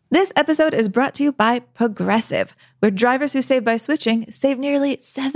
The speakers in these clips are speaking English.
This episode is brought to you by Progressive, where drivers who save by switching save nearly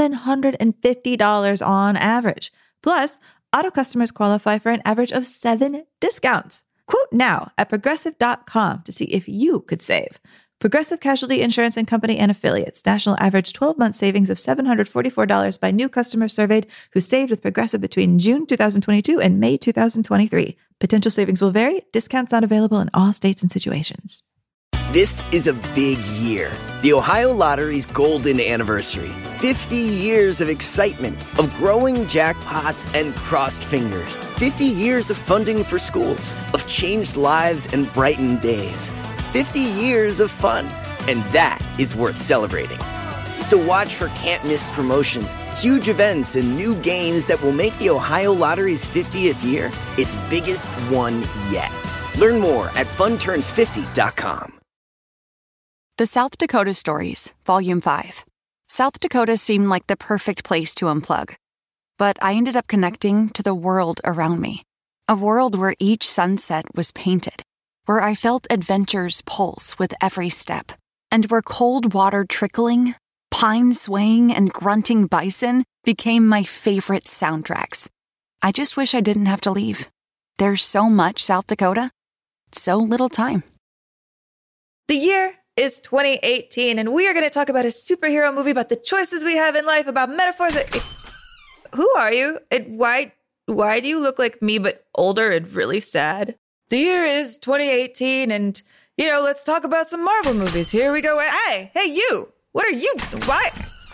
$750 on average. Plus, auto customers qualify for an average of 7 discounts. Quote now at Progressive.com to see if you could save. Progressive Casualty Insurance and Company and Affiliates. National average 12-month savings of $744 by new customers surveyed who saved with Progressive between June 2022 and May 2023. Potential savings will vary. Discounts not available in all states and situations. This is a big year. The Ohio Lottery's golden anniversary. 50 years of excitement, of growing jackpots and crossed fingers. 50 years of funding for schools, of changed lives and brightened days. 50 years of fun, and that is worth celebrating. So watch for can't-miss promotions, huge events, and new games that will make the Ohio Lottery's 50th year its biggest one yet. Learn more at funturns50.com. The South Dakota Stories, Volume 5. South Dakota seemed like the perfect place to unplug. But I ended up connecting to the world around me. A world where each sunset was painted, where I felt adventure's pulse with every step, and where cold water trickling, pine swaying, and grunting bison became my favorite soundtracks. I just wish I didn't have to leave. There's so much South Dakota, so little time. The year is 2018, and we are going to talk about a superhero movie, about the choices we have in life, about metaphors. Who are you? Why do you look like me but older and really sad? The year is 2018, and, let's talk about some Marvel movies. Here we go. Hey, you! What are you? Why?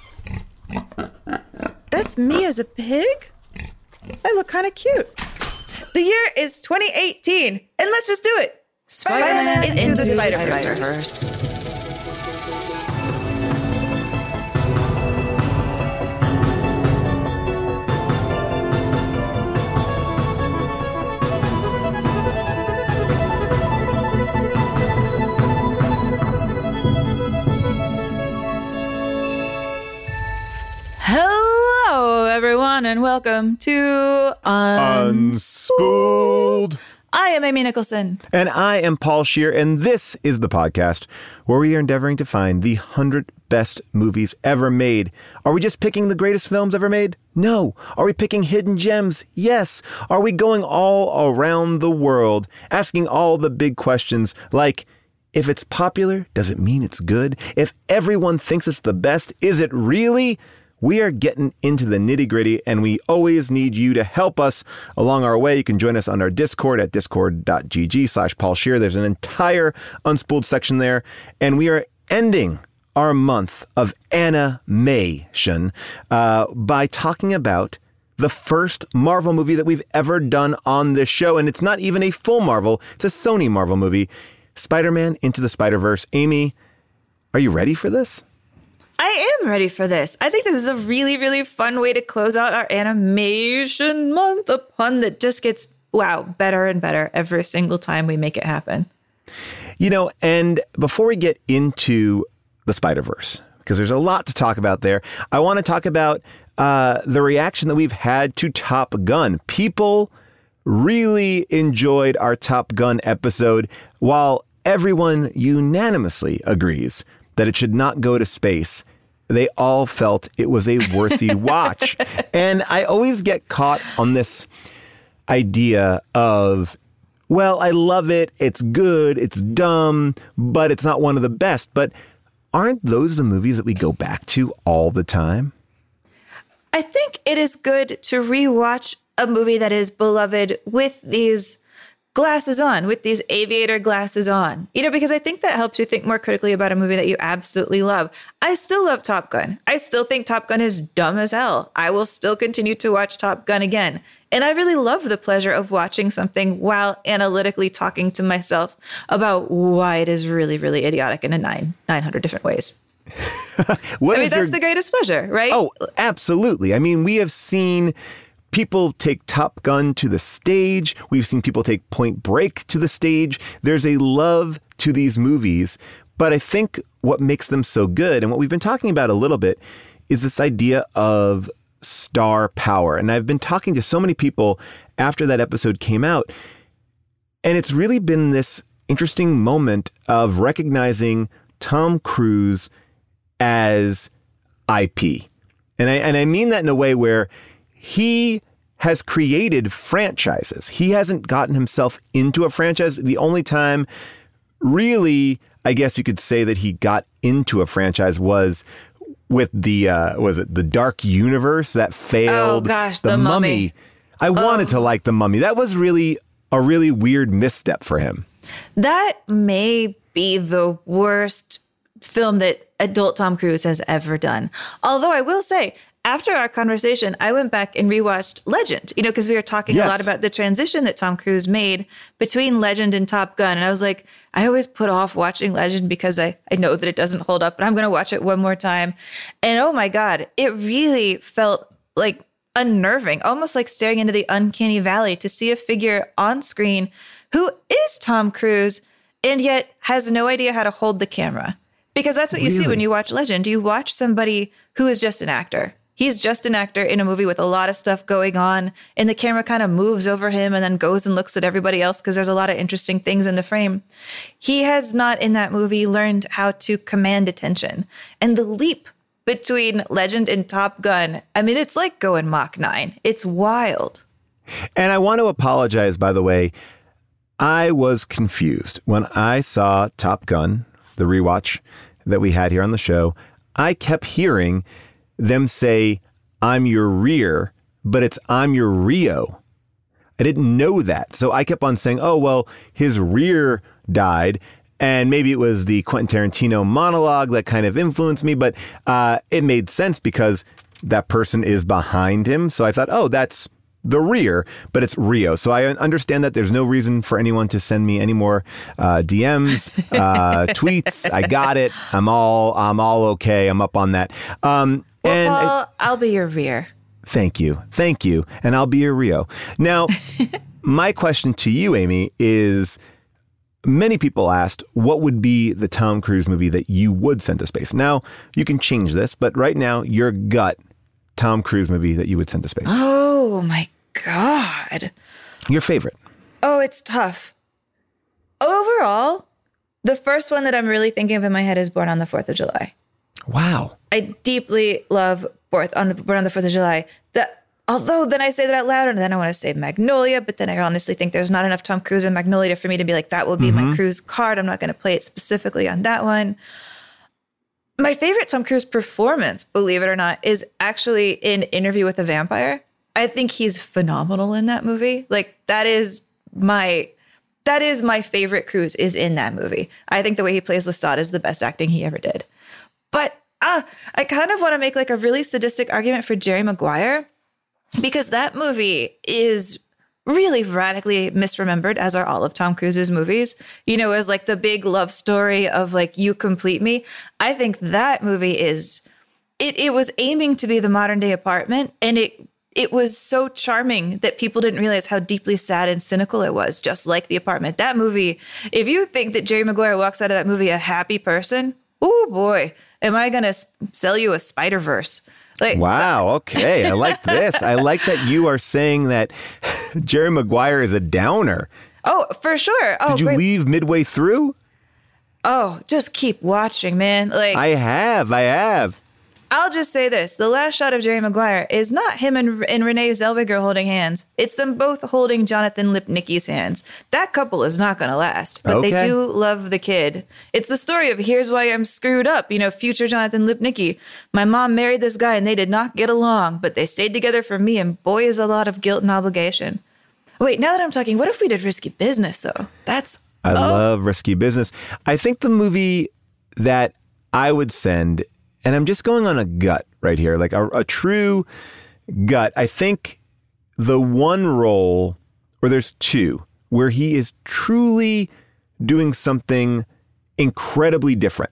That's me as a pig? I look kind of cute. The year is 2018, and let's just do it. Spider-Man into the Spider-Verse. Hello, everyone, and welcome to Unspooled. I am Amy Nicholson. And I am Paul Scheer, and this is the podcast where we are endeavoring to find the 100 best movies ever made. Are we just picking the greatest films ever made? No. Are we picking hidden gems? Yes. Are we going all around the world, asking all the big questions like, if it's popular, does it mean it's good? If everyone thinks it's the best, is it really? We are getting into the nitty-gritty, and we always need you to help us along our way. You can join us on our Discord at discord.gg/Paul Scheer. There's an entire Unspooled section there, and we are ending our month of animation by talking about the first Marvel movie that we've ever done on this show, and it's not even a full Marvel. It's a Sony Marvel movie, Spider-Man Into the Spider-Verse. Amy, are you ready for this? I am ready for this. I think this is a really, really fun way to close out our animation month, a pun that just gets, better and better every single time we make it happen. And before we get into the Spider-Verse, because there's a lot to talk about there, I want to talk about the reaction that we've had to Top Gun. People really enjoyed our Top Gun episode, while everyone unanimously agrees that it should not go to space. They all felt it was a worthy watch. And I always get caught on this idea of, I love it, it's good, it's dumb, but it's not one of the best. But aren't those the movies that we go back to all the time? I think it is good to rewatch a movie that is beloved with these glasses on, with these aviator glasses on, because I think that helps you think more critically about a movie that you absolutely love. I still love Top Gun. I still think Top Gun is dumb as hell. I will still continue to watch Top Gun again. And I really love the pleasure of watching something while analytically talking to myself about why it is really, really idiotic in 900 different ways. That's the greatest pleasure, right? Oh, absolutely. We have seen people take Top Gun to the stage. We've seen people take Point Break to the stage. There's a love to these movies. But I think what makes them so good, and what we've been talking about a little bit, is this idea of star power. And I've been talking to so many people after that episode came out, and it's really been this interesting moment of recognizing Tom Cruise as IP. And I mean that in a way where he has created franchises. He hasn't gotten himself into a franchise. The only time really, I guess you could say that he got into a franchise was with the, was it The Dark Universe that failed? Oh gosh, The Mummy. I wanted to like The Mummy. That was really a really weird misstep for him. That may be the worst film that adult Tom Cruise has ever done. Although I will say, after our conversation, I went back and rewatched Legend, because we were talking a lot about the transition that Tom Cruise made between Legend and Top Gun. And I was like, I always put off watching Legend because I know that it doesn't hold up, but I'm going to watch it one more time. And oh my God, it really felt like unnerving, almost like staring into the uncanny valley to see a figure on screen who is Tom Cruise and yet has no idea how to hold the camera. Because that's what you see when you watch Legend. You watch somebody who is just an actor. He's just an actor in a movie with a lot of stuff going on, and the camera kind of moves over him and then goes and looks at everybody else because there's a lot of interesting things in the frame. He has not in that movie learned how to command attention. And the leap between Legend and Top Gun, I mean, it's like going Mach 9. It's wild. And I want to apologize, by the way. I was confused when I saw Top Gun, the rewatch that we had here on the show. I kept hearing them say, I'm your rear, but it's I'm your Rio. I didn't know that. So I kept on saying, oh, well, his rear died. And maybe it was the Quentin Tarantino monologue that kind of influenced me. But it made sense because that person is behind him. So I thought, oh, that's the rear, but it's Rio. So I understand that there's no reason for anyone to send me any more DMs, tweets. I got it. I'm all okay. I'm up on that. Paul, I'll be your rear. Thank you. And I'll be your Rio. Now, my question to you, Amy, is many people asked what would be the Tom Cruise movie that you would send to space. Now, you can change this, but right now, your gut Tom Cruise movie that you would send to space. Oh my God. Your favorite. Oh, it's tough. Overall, the first one that I'm really thinking of in my head is Born on the 4th of July. Wow. I deeply love Born on the 4th of July. Although then I say that out loud and then I want to say Magnolia, but then I honestly think there's not enough Tom Cruise in Magnolia for me to be like, that will be my Cruise card. I'm not going to play it specifically on that one. My favorite Tom Cruise performance, believe it or not, is actually in Interview with a Vampire. I think he's phenomenal in that movie. Like that is my favorite Cruise is in that movie. I think the way he plays Lestat is the best acting he ever did. But I kind of want to make like a really sadistic argument for Jerry Maguire because that movie is really radically misremembered, as are all of Tom Cruise's movies, as like the big love story of like, you complete me. I think that movie is, it was aiming to be the modern day Apartment. And it was so charming that people didn't realize how deeply sad and cynical it was, just like The Apartment. That movie, if you think that Jerry Maguire walks out of that movie a happy person, oh boy, am I going to sell you a Spider-Verse. Like, wow. Okay. I like this. I like that you are saying that Jerry Maguire is a downer. Oh, for sure. Oh, did you leave midway through? Oh, just keep watching, man. Like I have. I'll just say this. The last shot of Jerry Maguire is not him and Renee Zellweger holding hands. It's them both holding Jonathan Lipnicki's hands. That couple is not going to last, but They do love the kid. It's the story of here's why I'm screwed up. Future Jonathan Lipnicki. My mom married this guy and they did not get along, but they stayed together for me. And boy, is a lot of guilt and obligation. Wait, now that I'm talking, what if we did Risky Business though? I love Risky Business. I think the movie that I would send, and I'm just going on a gut right here, like a true gut. I think the one role, or there's two, where he is truly doing something incredibly different,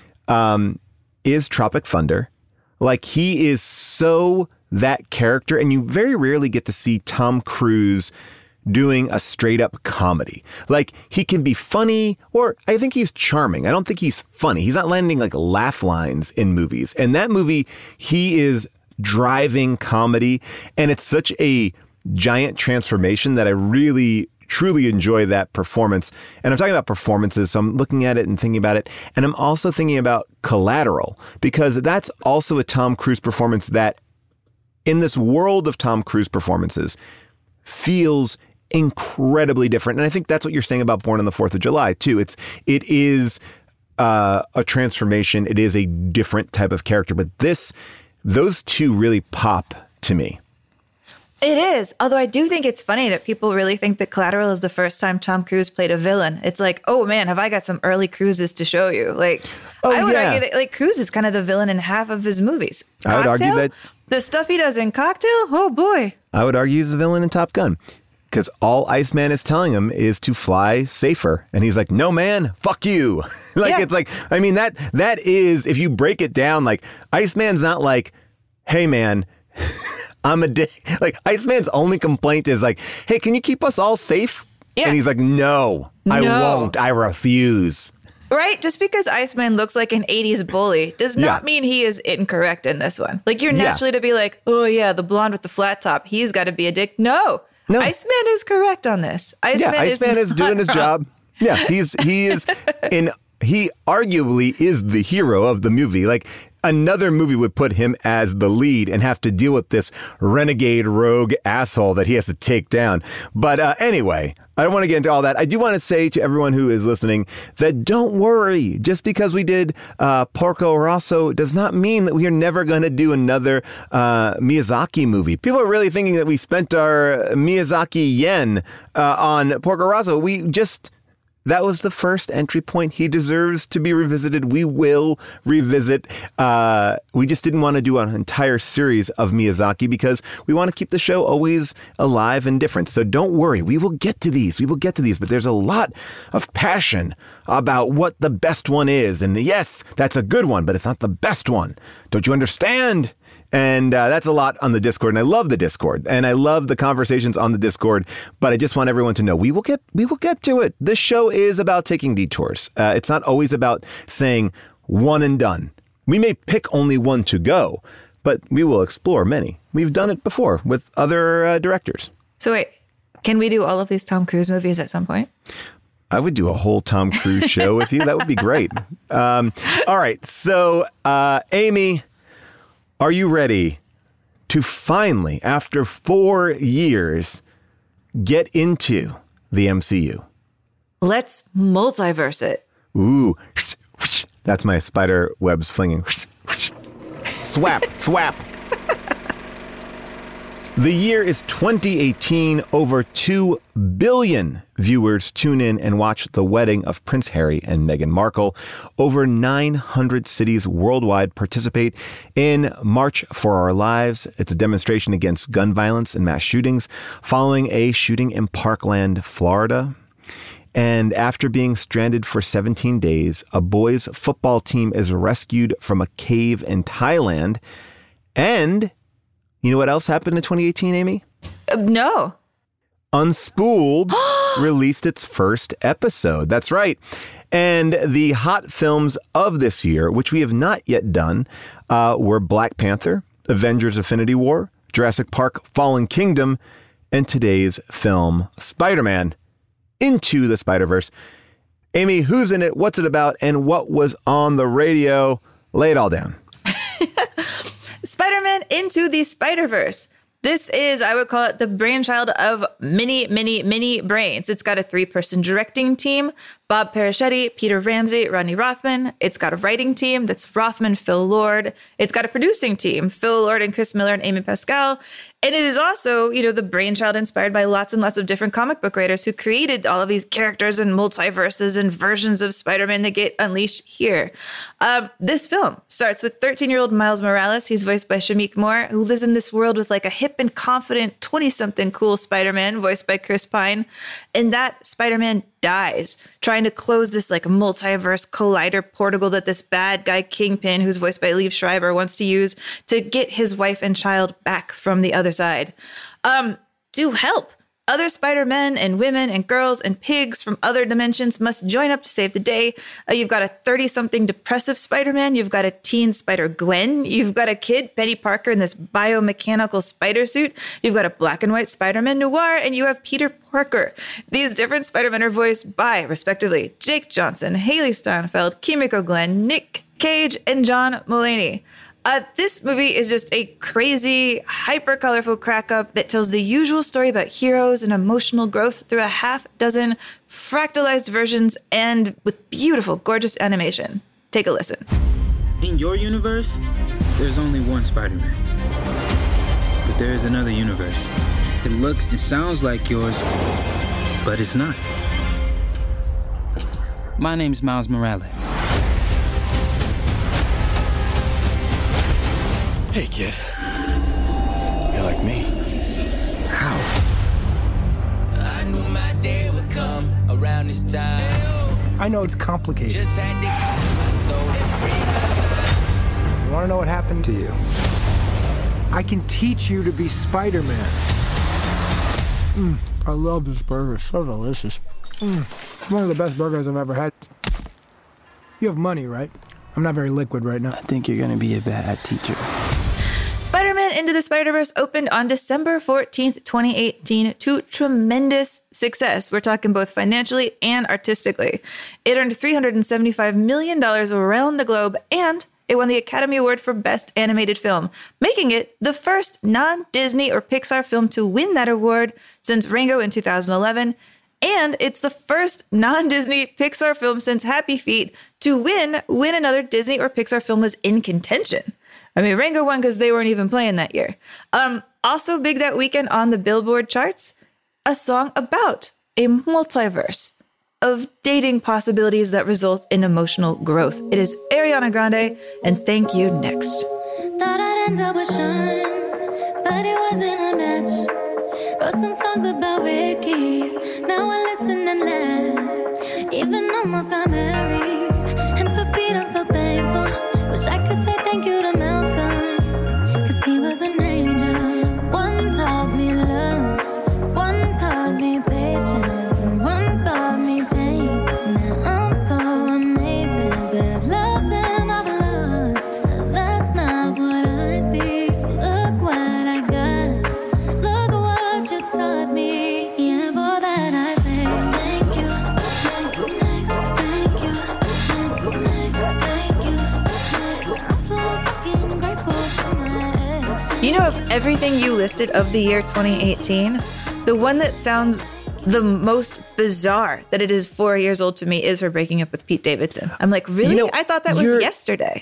is Tropic Thunder. Like he is so that character, and you very rarely get to see Tom Cruise doing a straight up comedy. Like he can be funny, or I think he's charming. I don't think he's funny. He's not landing like laugh lines in movies. And that movie, he is driving comedy, and it's such a giant transformation that I really truly enjoy that performance. And I'm talking about performances, so I'm looking at it and thinking about it. And I'm also thinking about Collateral, because that's also a Tom Cruise performance that, in this world of Tom Cruise performances, feels incredibly different. And I think that's what you're saying about Born on the 4th of July, too. It is a transformation. It is a different type of character. But those two really pop to me. It is. Although I do think it's funny that people really think that Collateral is the first time Tom Cruise played a villain. It's like, oh man, have I got some early Cruises to show you? Like, I would argue that like Cruise is kind of the villain in half of his movies. Cocktail, I would argue that the stuff he does in Cocktail, oh boy. I would argue he's the villain in Top Gun, because all Iceman is telling him is to fly safer. And he's like, no, man, fuck you. It's like, I mean, that is, if you break it down, like Iceman's not like, hey man, I'm a dick. Like Iceman's only complaint is like, hey, can you keep us all safe? Yeah. And he's like, no, I won't. I refuse. Right? Just because Iceman looks like an 80s bully does not mean he is incorrect in this one. Like you're naturally to be like, oh yeah, the blonde with the flat top, he's got to be a dick. No, Iceman is correct on this. Iceman is doing his job. Yeah, he arguably is the hero of the movie. Like another movie would put him as the lead and have to deal with this renegade rogue asshole that he has to take down. But anyway, I don't want to get into all that. I do want to say to everyone who is listening that don't worry. Just because we did Porco Rosso does not mean that we are never going to do another Miyazaki movie. People are really thinking that we spent our Miyazaki yen on Porco Rosso. That was the first entry point. He deserves to be revisited. We will revisit. We just didn't want to do an entire series of Miyazaki because we want to keep the show always alive and different. So don't worry. We will get to these. But there's a lot of passion about what the best one is. And yes, that's a good one, but it's not the best one. Don't you understand? And that's a lot on the Discord. And I love the Discord. And I love the conversations on the Discord. But I just want everyone to know we will get to it. This show is about taking detours. It's not always about saying one and done. We may pick only one to go, but we will explore many. We've done it before with other directors. So wait, can we do all of these Tom Cruise movies at some point? I would do a whole Tom Cruise show with you. That would be great. All right. So, Amy, are you ready to finally, after 4 years, get into the MCU? Let's multiverse it. Ooh, that's my spider webs flinging. Swap, swap. The year is 2018. Over 2 billion viewers tune in and watch the wedding of Prince Harry and Meghan Markle. Over 900 cities worldwide participate in March for Our Lives. It's a demonstration against gun violence and mass shootings following a shooting in Parkland, Florida. And after being stranded for 17 days, a boys' football team is rescued from a cave in Thailand. And you know what else happened in 2018, Amy? No. Unspooled released its first episode. That's right. And the hot films of this year, which we have not yet done, were Black Panther, Avengers: Infinity War, Jurassic Park: Fallen Kingdom, and today's film, Spider-Man: Into the Spider-Verse. Amy, who's in it? What's it about? And what was on the radio? Lay it all down. Spider-Man Into the Spider-Verse. This is, I would call it, the brainchild of many, many, many brains. It's got a 3-person directing team: Bob Persichetti, Peter Ramsey, Rodney Rothman. It's got a writing team that's Rothman, Phil Lord. It's got a producing team: Phil Lord and Chris Miller and Amy Pascal. And it is also, the brainchild inspired by lots and lots of different comic book writers who created all of these characters and multiverses and versions of Spider-Man that get unleashed here. This film starts with 13-year-old Miles Morales. He's voiced by Shameik Moore, who lives in this world with like a hip and confident 20-something cool Spider-Man voiced by Chris Pine. And that Spider-Man dies trying to close this like multiverse collider portal that this bad guy Kingpin, who's voiced by Liev Schreiber, wants to use to get his wife and child back from the other side. To help Other Spider-Men and women and girls and pigs from other dimensions must join up to save the day. You've got a 30-something depressive Spider-Man. You've got a teen Spider-Gwen. You've got a kid, Betty Parker, in this biomechanical spider suit. You've got a black and white Spider-Man noir, and you have Peter Parker. These different Spider-Men are voiced by, respectively, Jake Johnson, Haley Steinfeld, Kimiko Glenn, Nick Cage, and John Mulaney. This movie is just a crazy, hyper-colorful crack-up that tells the usual story about heroes and emotional growth through a half dozen fractalized versions and with beautiful, gorgeous animation. Take a listen. In your universe, there's only one Spider-Man. But there is another universe. It looks and sounds like yours, but it's not. My name's Miles Morales. Hey, kid. You're like me. How? I knew my day would come around this time. I know it's complicated. Just had to keep my soul and free my mind. You want to know what happened to you? I can teach you to be Spider-Man. I love this burger. It's so delicious. One of the best burgers I've ever had. You have money, right? I'm not very liquid right now. I think you're gonna be a bad teacher. Spider-Man Into the Spider-Verse opened on December 14th, 2018 to tremendous success. We're talking both financially and artistically. It earned $375 million around the globe, and it won the Academy Award for Best Animated Film, making it the first non-Disney or Pixar film to win that award since Rango in 2011. And it's the first non-Disney Pixar film since Happy Feet to win when another Disney or Pixar film was in contention. I mean, Rango won because they weren't even playing that year. Also big that weekend on the Billboard charts, a song about a multiverse of dating possibilities that result in emotional growth. It is Ariana Grande, and Thank You Next. Thought I'd end up with Sean, but it wasn't a match. Wrote some songs about Ricky, now I listen and laugh. Even almost got married, and for Pete I'm so thankful. Wish I could say thank you to Malcolm, cause he was an angel. One taught me love, one taught me patience, and one taught me pain. Now I'm so amazing to have loved and I've lost. That's not what I see, so look what I got. Look what you taught me, yeah, for that I say thank you, next, thank you, next, thank you, next. I'm so fucking grateful for my ex. You know, of everything you listed of the year 2018, the one that sounds the most bizarre that it is 4 years old to me is her breaking up with Pete Davidson. I'm like, really? You know, I thought that was yesterday.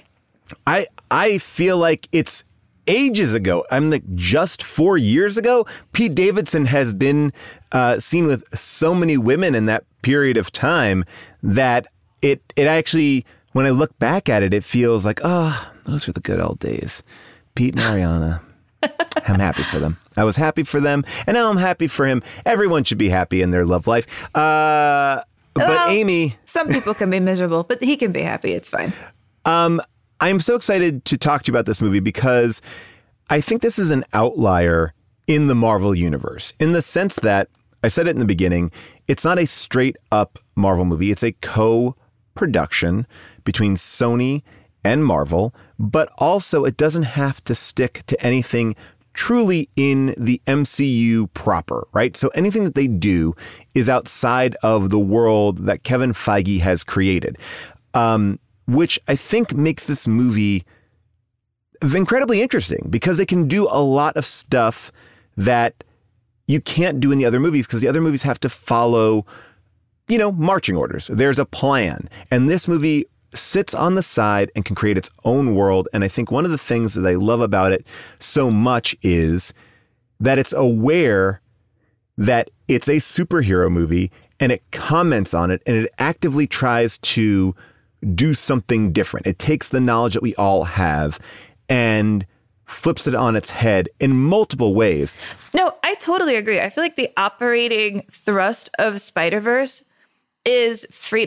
I feel like it's ages ago. I'm like, just 4 years ago. Pete Davidson has been seen with so many women in that period of time that it actually, when I look back at it, it feels like, oh, those were the good old days. Pete and Ariana. I'm happy for them. I was happy for them, and now I'm happy for him. Everyone should be happy in their love life. But Amy... Some people can be miserable, but he can be happy. It's fine. I'm so excited to talk to you about this movie because I think this is an outlier in the Marvel universe, in the sense that, I said it in the beginning, it's not a straight up Marvel movie. It's a co-production between Sony and Marvel, but also it doesn't have to stick to anything truly in the MCU proper, right? So anything that they do is outside of the world that Kevin Feige has created, which I think makes this movie incredibly interesting because they can do a lot of stuff that you can't do in the other movies because the other movies have to follow, you know, marching orders. There's a plan. And this movie sits on the side and can create its own world. And I think one of the things that I love about it so much is that it's aware that it's a superhero movie and it comments on it and it actively tries to do something different. It takes the knowledge that we all have and flips it on its head in multiple ways. No, I totally agree. I feel like the operating thrust of Spider-Verse is freedom.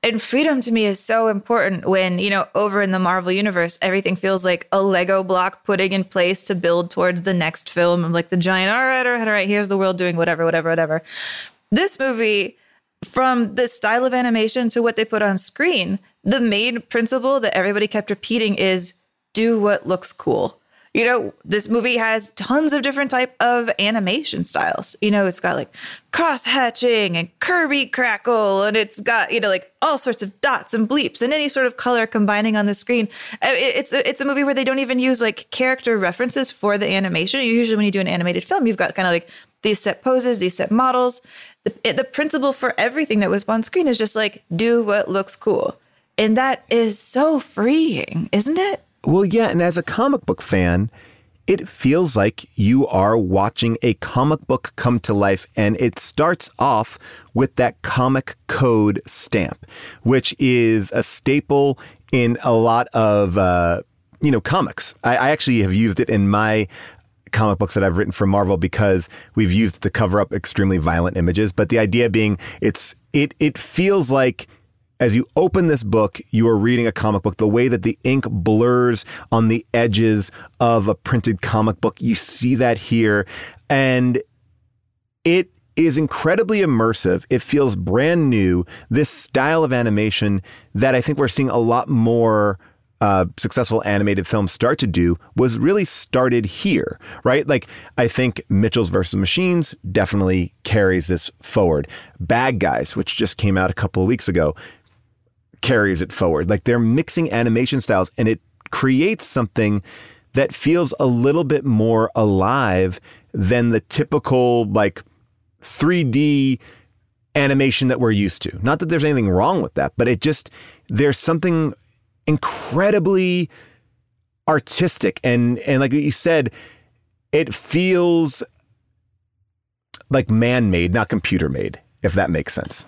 And freedom to me is so important when, over in the Marvel universe, everything feels like a Lego block putting in place to build towards the next film of like the giant, all right, here's the world doing whatever. This movie, from the style of animation to what they put on screen, the main principle that everybody kept repeating is do what looks cool. This movie has tons of different type of animation styles. It's got like cross hatching and Kirby crackle, and it's got, like all sorts of dots and bleeps and any sort of color combining on the screen. It's a movie where they don't even use like character references for the animation. Usually when you do an animated film, you've got kind of like these set poses, these set models. The principle for everything that was on screen is just like, do what looks cool. And that is so freeing, isn't it? Well, yeah, and as a comic book fan, it feels like you are watching a comic book come to life, and it starts off with that comic code stamp, which is a staple in a lot of, comics. I actually have used it in my comic books that I've written for Marvel because we've used it to cover up extremely violent images. But the idea being it feels like as you open this book, you are reading a comic book. The way that the ink blurs on the edges of a printed comic book, you see that here. And it is incredibly immersive. It feels brand new. This style of animation that I think we're seeing a lot more successful animated films start to do was really started here, right? Like, I think Mitchell's vs. Machines definitely carries this forward. Bad Guys, which just came out a couple of weeks ago, carries it forward. Like, they're mixing animation styles, and it creates something that feels a little bit more alive than the typical like 3D animation that we're used to. Not that there's anything wrong with that, but there's something incredibly artistic and like you said, it feels like man-made, not computer-made, if that makes sense.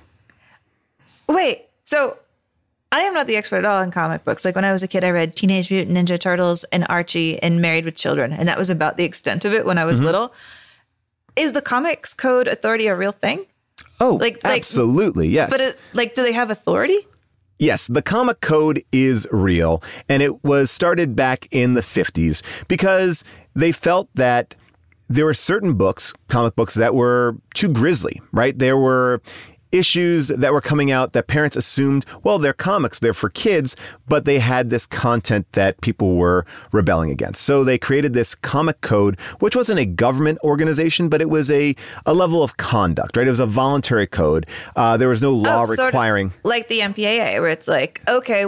Wait, so I am not the expert at all in comic books. Like when I was a kid, I read Teenage Mutant Ninja Turtles and Archie and Married with Children. And that was about the extent of it when I was little. Is the Comics Code Authority a real thing? Oh, absolutely, yes. But do they have authority? Yes, the Comic Code is real. And it was started back in the 50s because they felt that there were certain books, comic books, that were too grisly, right? There were issues that were coming out that parents assumed, well, they're comics, they're for kids, but they had this content that people were rebelling against. So they created this comic code, which wasn't a government organization, but it was a level of conduct, right? It was a voluntary code. There was no law requiring. Like the MPAA, where it's like, okay,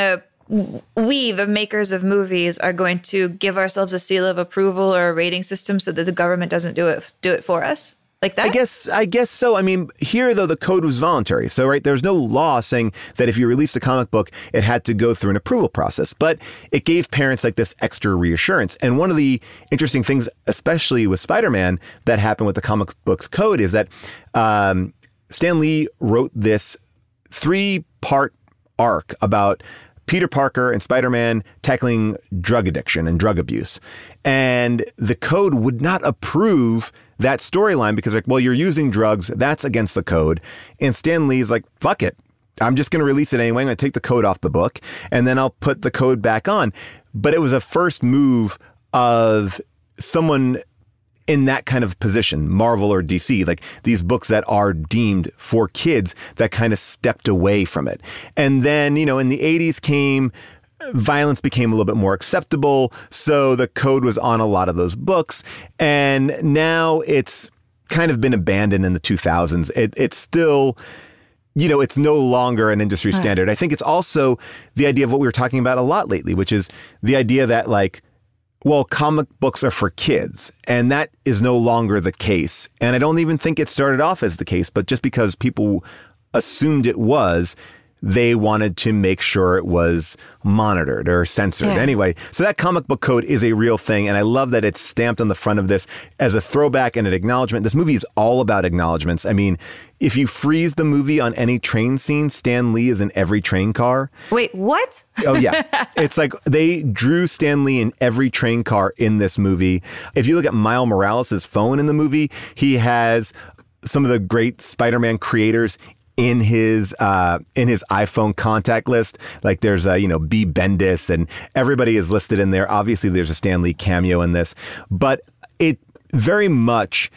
we, the makers of movies, are going to give ourselves a seal of approval or a rating system so that the government doesn't do it for us. Like that? I guess so. I mean, here, though, the code was voluntary. So, right, there's no law saying that if you released a comic book, it had to go through an approval process. But it gave parents like this extra reassurance. And one of the interesting things, especially with Spider-Man, that happened with the comic books code is that Stan Lee wrote this 3-part arc about Peter Parker and Spider-Man tackling drug addiction and drug abuse. And the code would not approve that storyline because, like, well, you're using drugs. That's against the code. And Stan Lee's like, fuck it. I'm just going to release it anyway. I'm going to take the code off the book and then I'll put the code back on. But it was a first move of someone in that kind of position, Marvel or DC, like these books that are deemed for kids that kind of stepped away from it. And then, in the 80s came, violence became a little bit more acceptable. So the code was on a lot of those books. And now it's kind of been abandoned in the 2000s. It's still, it's no longer an industry standard. I think it's also the idea of what we were talking about a lot lately, which is the idea that well, comic books are for kids, and that is no longer the case. And I don't even think it started off as the case, but just because people assumed it was, they wanted to make sure it was monitored or censored. Yeah. Anyway, so that comic book code is a real thing, and I love that it's stamped on the front of this as a throwback and an acknowledgement. This movie is all about acknowledgements. I mean, if you freeze the movie on any train scene, Stan Lee is in every train car. Wait, what? Oh, yeah. It's like they drew Stan Lee in every train car in this movie. If you look at Miles Morales' phone in the movie, he has some of the great Spider-Man creators in his iPhone contact list. Like there's B. Bendis, and everybody is listed in there. Obviously, there's a Stan Lee cameo in this, but it very much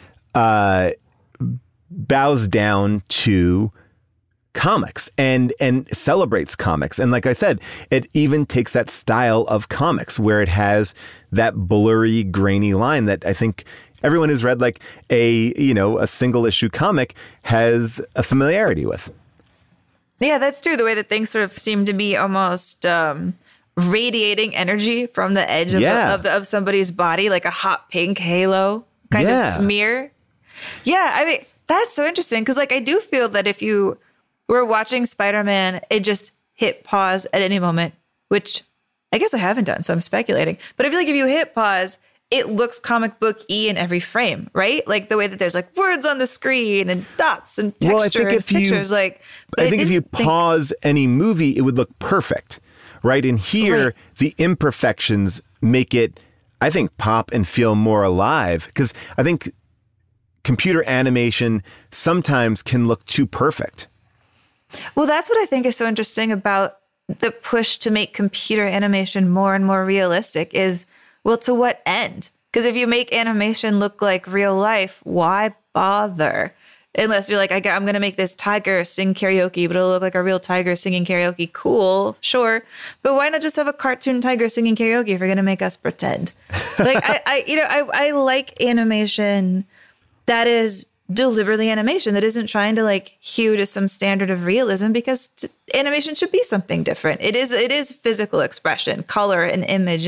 bows down to comics and celebrates comics. And like I said, it even takes that style of comics where it has that blurry, grainy line that I think everyone who's read like a single issue comic has a familiarity with. Yeah, that's true. The way that things sort of seem to be almost radiating energy from the edge of somebody's body, like a hot pink halo kind of smear. Yeah, I mean, that's so interesting because like I do feel that if you were watching Spider-Man, it just hit pause at any moment, which I guess I haven't done, so I'm speculating. But I feel like if you hit pause, it looks comic book-y in every frame, right? Like the way that there's like words on the screen and dots and texture and pictures. I think if you pause any movie, it would look perfect, right? And here, the imperfections make it, I think, pop and feel more alive. Because I think computer animation sometimes can look too perfect. Well, that's what I think is so interesting about the push to make computer animation more and more realistic is, well, to what end? Because if you make animation look like real life, why bother? Unless you're like, I'm going to make this tiger sing karaoke, but it'll look like a real tiger singing karaoke. Cool, sure. But why not just have a cartoon tiger singing karaoke if you're going to make us pretend? Like, I like animation that is deliberately animation, that isn't trying to like hew to some standard of realism, because animation should be something different. It is physical expression, color and image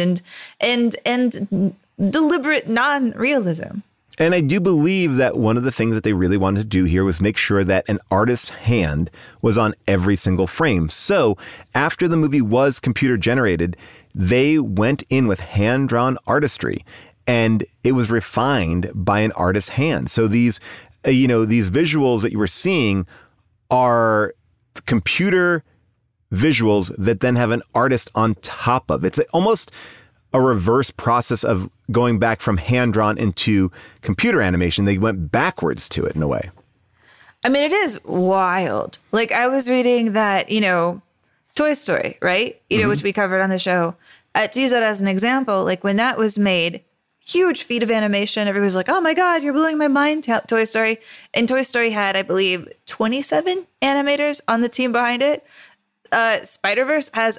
and deliberate non-realism. And I do believe that one of the things that they really wanted to do here was make sure that an artist's hand was on every single frame. So after the movie was computer generated, they went in with hand-drawn artistry, and it was refined by an artist's hand. So these visuals that you were seeing are computer visuals that then have an artist on top of. It's almost a reverse process of going back from hand-drawn into computer animation. They went backwards to it in a way. I mean, it is wild. Like I was reading that, Toy Story, right? Which we covered on the show. To use that as an example, like when that was made, huge feat of animation. Everybody's like, oh my God, you're blowing my mind, Toy Story. And Toy Story had, I believe, 27 animators on the team behind it. Spider-Verse has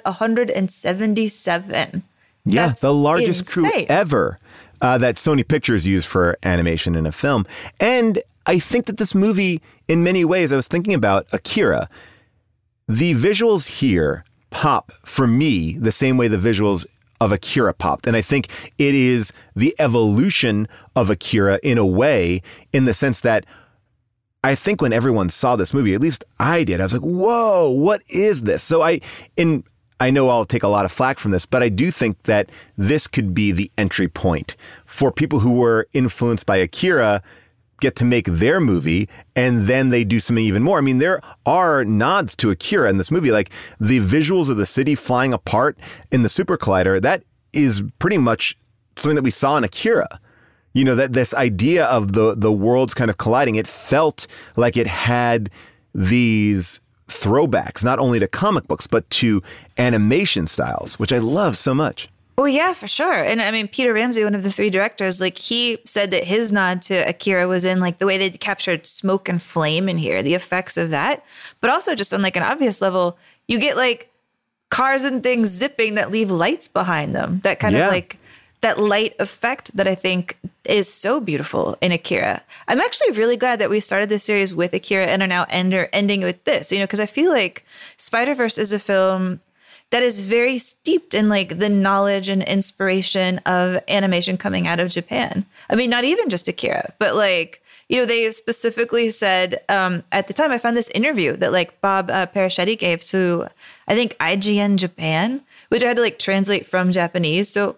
177. Yeah, That's the largest insane. crew ever that Sony Pictures used for animation in a film. And I think that this movie, in many ways, I was thinking about Akira. The visuals here pop, for me, the same way the visuals of Akira popped. And I think it is the evolution of Akira in a way, in the sense that I think when everyone saw this movie, at least I did, I was like, whoa, what is this? So I know I'll take a lot of flack from this, but I do think that this could be the entry point for people who were influenced by Akira, get to make their movie, and then they do something even more. I mean, there are nods to Akira in this movie, like the visuals of the city flying apart in the Super Collider. That is pretty much something that we saw in Akira. That this idea of the worlds kind of colliding, it felt like it had these throwbacks, not only to comic books, but to animation styles, which I love so much. Oh, yeah, for sure. And I mean, Peter Ramsey, one of the three directors, like he said that his nod to Akira was in like the way they captured smoke and flame in here, the effects of that. But also just on like an obvious level, you get like cars and things zipping that leave lights behind them. That kind of like that light effect that I think is so beautiful in Akira. I'm actually really glad that we started this series with Akira and are now ending with this, because I feel like Spider-Verse is a film that is very steeped in like the knowledge and inspiration of animation coming out of Japan. I mean, not even just Akira, but like, they specifically said at the time, I found this interview that like Bob Paraschetti gave to, I think, IGN Japan, which I had to like translate from Japanese. So,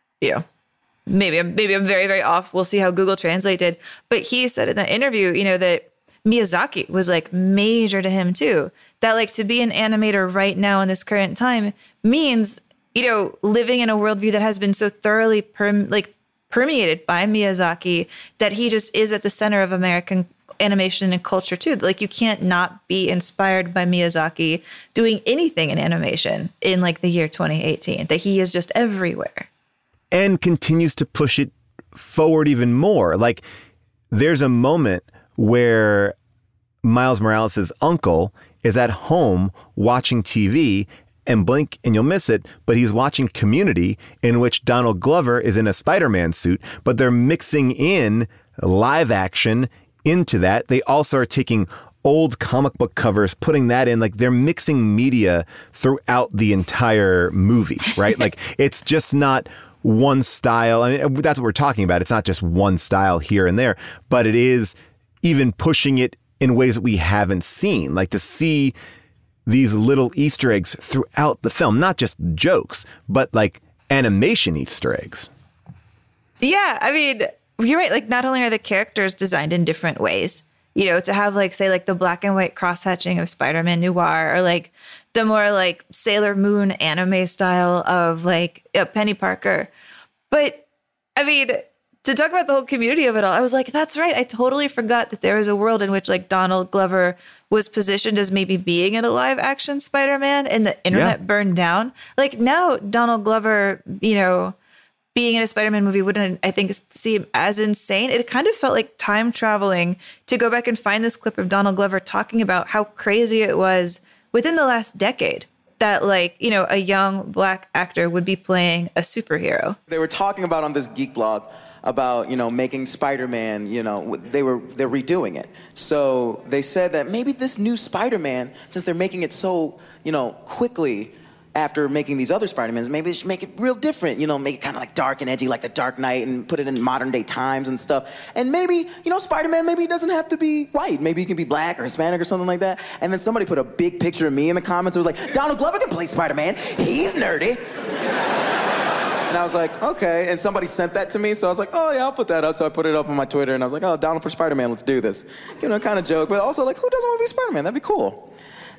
maybe I'm very, very off. We'll see how Google Translate did. But he said in that interview, that Miyazaki was like major to him too. That like to be an animator right now in this current time means, living in a worldview that has been so thoroughly permeated by Miyazaki that he just is at the center of American animation and culture too. Like you can't not be inspired by Miyazaki doing anything in animation in like the year 2018, that he is just everywhere. And continues to push it forward even more. Like there's a moment where Miles Morales' uncle is at home watching TV, and blink and you'll miss it, but he's watching Community, in which Donald Glover is in a Spider-Man suit, but they're mixing in live action into that. They also are taking old comic book covers, putting that in, like they're mixing media throughout the entire movie, right? Like it's just not one style. I mean, that's what we're talking about. It's not just one style here and there, but it is even pushing it in ways that we haven't seen, like to see these little Easter eggs throughout the film, not just jokes, but like animation Easter eggs. Yeah, I mean, you're right. Like not only are the characters designed in different ways, you know, to have like, say, like the black and white cross-hatching of Spider-Man Noir, or like the more like Sailor Moon anime style of like Penny Parker. But I mean, to talk about the whole community of it all, I was like, that's right. I totally forgot that there was a world in which like Donald Glover was positioned as maybe being in a live action Spider-Man and the internet burned down. Like now Donald Glover, you know, being in a Spider-Man movie wouldn't, I think, seem as insane. It kind of felt like time traveling to go back and find this clip of Donald Glover talking about how crazy it was within the last decade that, like, you know, a young black actor would be playing a superhero. They were talking about on this Geek blog about, you know, making Spider-Man, you know, they're redoing it. So they said that maybe this new Spider-Man, since they're making it so, you know, quickly after making these other Spider-Mans, maybe they should make it real different, you know, make it kind of like dark and edgy like the Dark Knight and put it in modern day times and stuff. And maybe, you know, Spider-Man, maybe he doesn't have to be white. Maybe he can be black or Hispanic or something like that. And then somebody put a big picture of me in the comments. It was like, Donald Glover can play Spider-Man. He's nerdy. And I was like, okay. And somebody sent that to me, so I was like, oh yeah, I'll put that up. So I put it up on my Twitter, and I was like, oh, Donald for Spider-Man, let's do this. You know, kind of joke, but also like, who doesn't want to be Spider-Man? That'd be cool.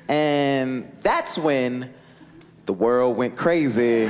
And that's when the world went crazy.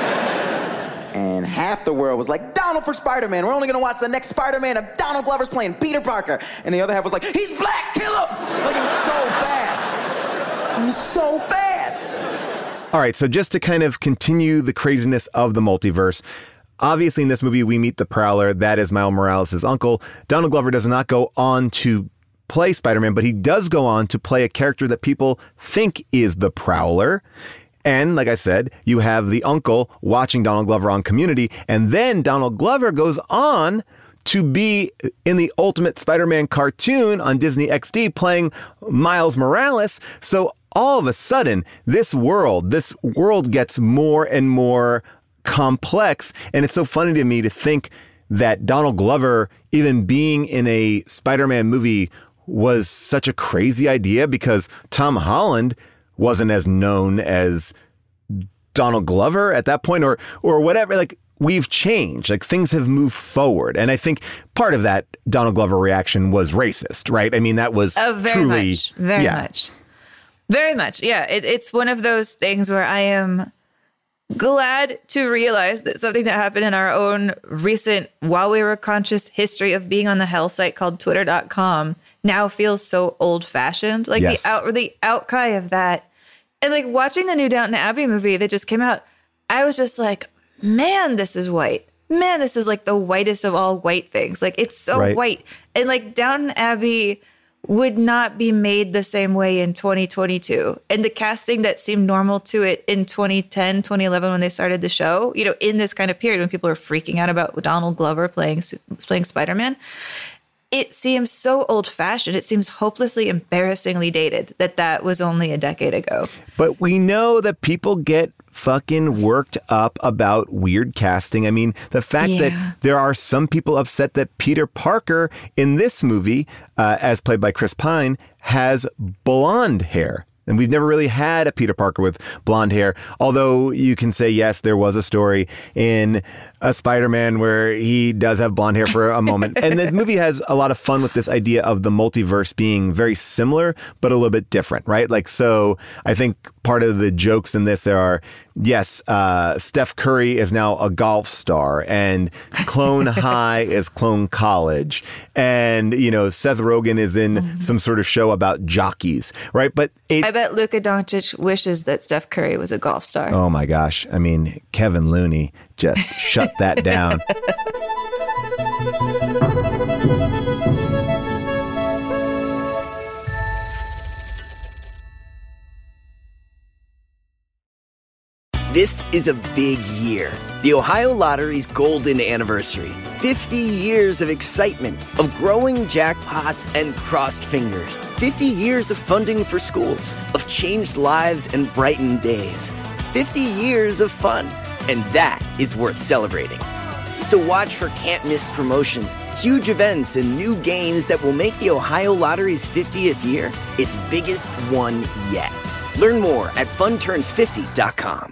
And half the world was like, Donald for Spider-Man. We're only gonna watch the next Spider-Man if Donald Glover's playing Peter Parker. And the other half was like, he's black, kill him! Like, it was so fast. It was so fast. All right, so just to kind of continue the craziness of the multiverse, obviously in this movie we meet the Prowler. That is Miles Morales' uncle. Donald Glover does not go on to play Spider-Man, but he does go on to play a character that people think is the Prowler. And like I said, you have the uncle watching Donald Glover on Community, and then Donald Glover goes on to be in the Ultimate Spider-Man cartoon on Disney XD playing Miles Morales. So all of a sudden, this world gets more and more complex. And it's so funny to me to think that Donald Glover, even being in a Spider-Man movie, was such a crazy idea, because Tom Holland wasn't as known as Donald Glover at that point, or whatever. Like, we've changed, like things have moved forward. And I think part of that Donald Glover reaction was racist, right? I mean, that was very much. Yeah. It's one of those things where I am glad to realize that something that happened in our own recent, while we were conscious history of being on the hell site called twitter.com now feels so old fashioned. Like the outcry of that. And like watching the new Downton Abbey movie that just came out, I was just like, man, this is white. Man, this is like the whitest of all white things. Like, it's so white. And like Downton Abbey would not be made the same way in 2022. And the casting that seemed normal to it in 2010, 2011, when they started the show, you know, in this kind of period when people are freaking out about Donald Glover playing Spider-Man, it seems so old-fashioned. It seems hopelessly, embarrassingly dated that was only a decade ago. But we know that people get fucking worked up about weird casting. I mean, the fact that there are some people upset that Peter Parker in this movie, as played by Chris Pine, has blonde hair. And we've never really had a Peter Parker with blonde hair. Although you can say, yes, there was a story in a Spider-Man where he does have blonde hair for a moment. And the movie has a lot of fun with this idea of the multiverse being very similar, but a little bit different, right? Like, so I think part of the jokes in this are, yes, Steph Curry is now a golf star, and Clone High is Clone College, and Seth Rogen is in some sort of show about jockeys, right? But I bet Luka Doncic wishes that Steph Curry was a golf star. Oh my gosh! I mean, Kevin Looney just shut that down. This is a big year. The Ohio Lottery's golden anniversary. 50 years of excitement, of growing jackpots and crossed fingers. 50 years of funding for schools, of changed lives and brightened days. 50 years of fun, and that is worth celebrating. So watch for can't-miss promotions, huge events, and new games that will make the Ohio Lottery's 50th year its biggest one yet. Learn more at funturns50.com.